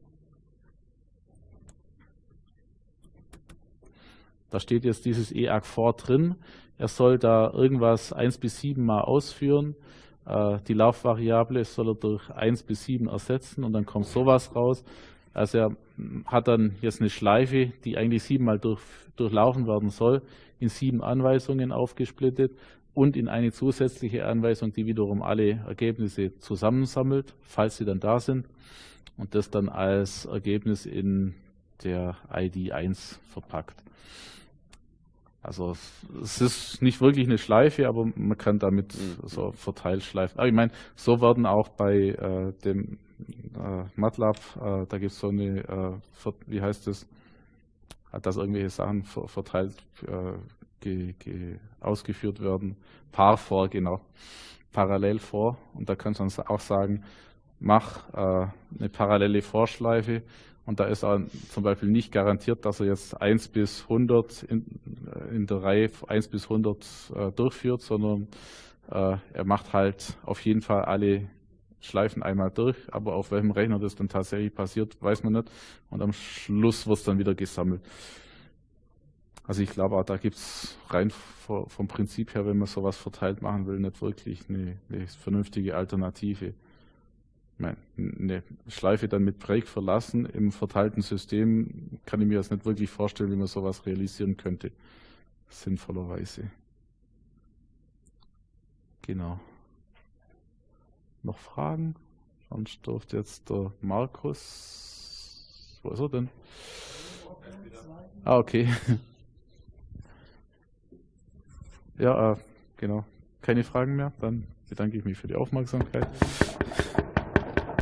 A: da steht jetzt dieses E A C vor drin. Er soll da irgendwas eins bis sieben mal ausführen. Äh, die Laufvariable soll er durch eins bis sieben ersetzen und dann kommt sowas raus. Also er hat dann jetzt eine Schleife, die eigentlich siebenmal durch, durchlaufen werden soll, in sieben Anweisungen aufgesplittet und in eine zusätzliche Anweisung, die wiederum alle Ergebnisse zusammensammelt, falls sie dann da sind, und das dann als Ergebnis in der I D eins verpackt. Also es ist nicht wirklich eine Schleife, aber man kann damit so Verteilschleifen. Aber ich meine, so werden auch bei äh, dem äh, MATLAB, äh, da gibt es so eine, äh, wie heißt das, dass irgendwelche Sachen verteilt äh, ge, ge, ausgeführt werden. Par for, genau, parallel vor. Und da kann man auch sagen, mach äh, eine parallele Vorschleife. Und da ist auch zum Beispiel nicht garantiert, dass er jetzt eins bis hundert in, in der Reihe eins bis hundert äh, durchführt, sondern äh, er macht halt auf jeden Fall alle Schleifen einmal durch, aber auf welchem Rechner das dann tatsächlich passiert, weiß man nicht. Und am Schluss wird es dann wieder gesammelt. Also ich glaube auch, da gibt es rein vom Prinzip her, wenn man sowas verteilt machen will, nicht wirklich eine, eine vernünftige Alternative. Eine Schleife dann mit Break verlassen im verteilten System, kann ich mir das nicht wirklich vorstellen, wie man sowas realisieren könnte, sinnvollerweise. Genau. Noch Fragen? Sonst dürfte jetzt der Markus, wo ist er denn? Ah, okay. Ja, äh, genau. Keine Fragen mehr? Dann bedanke ich mich für die Aufmerksamkeit.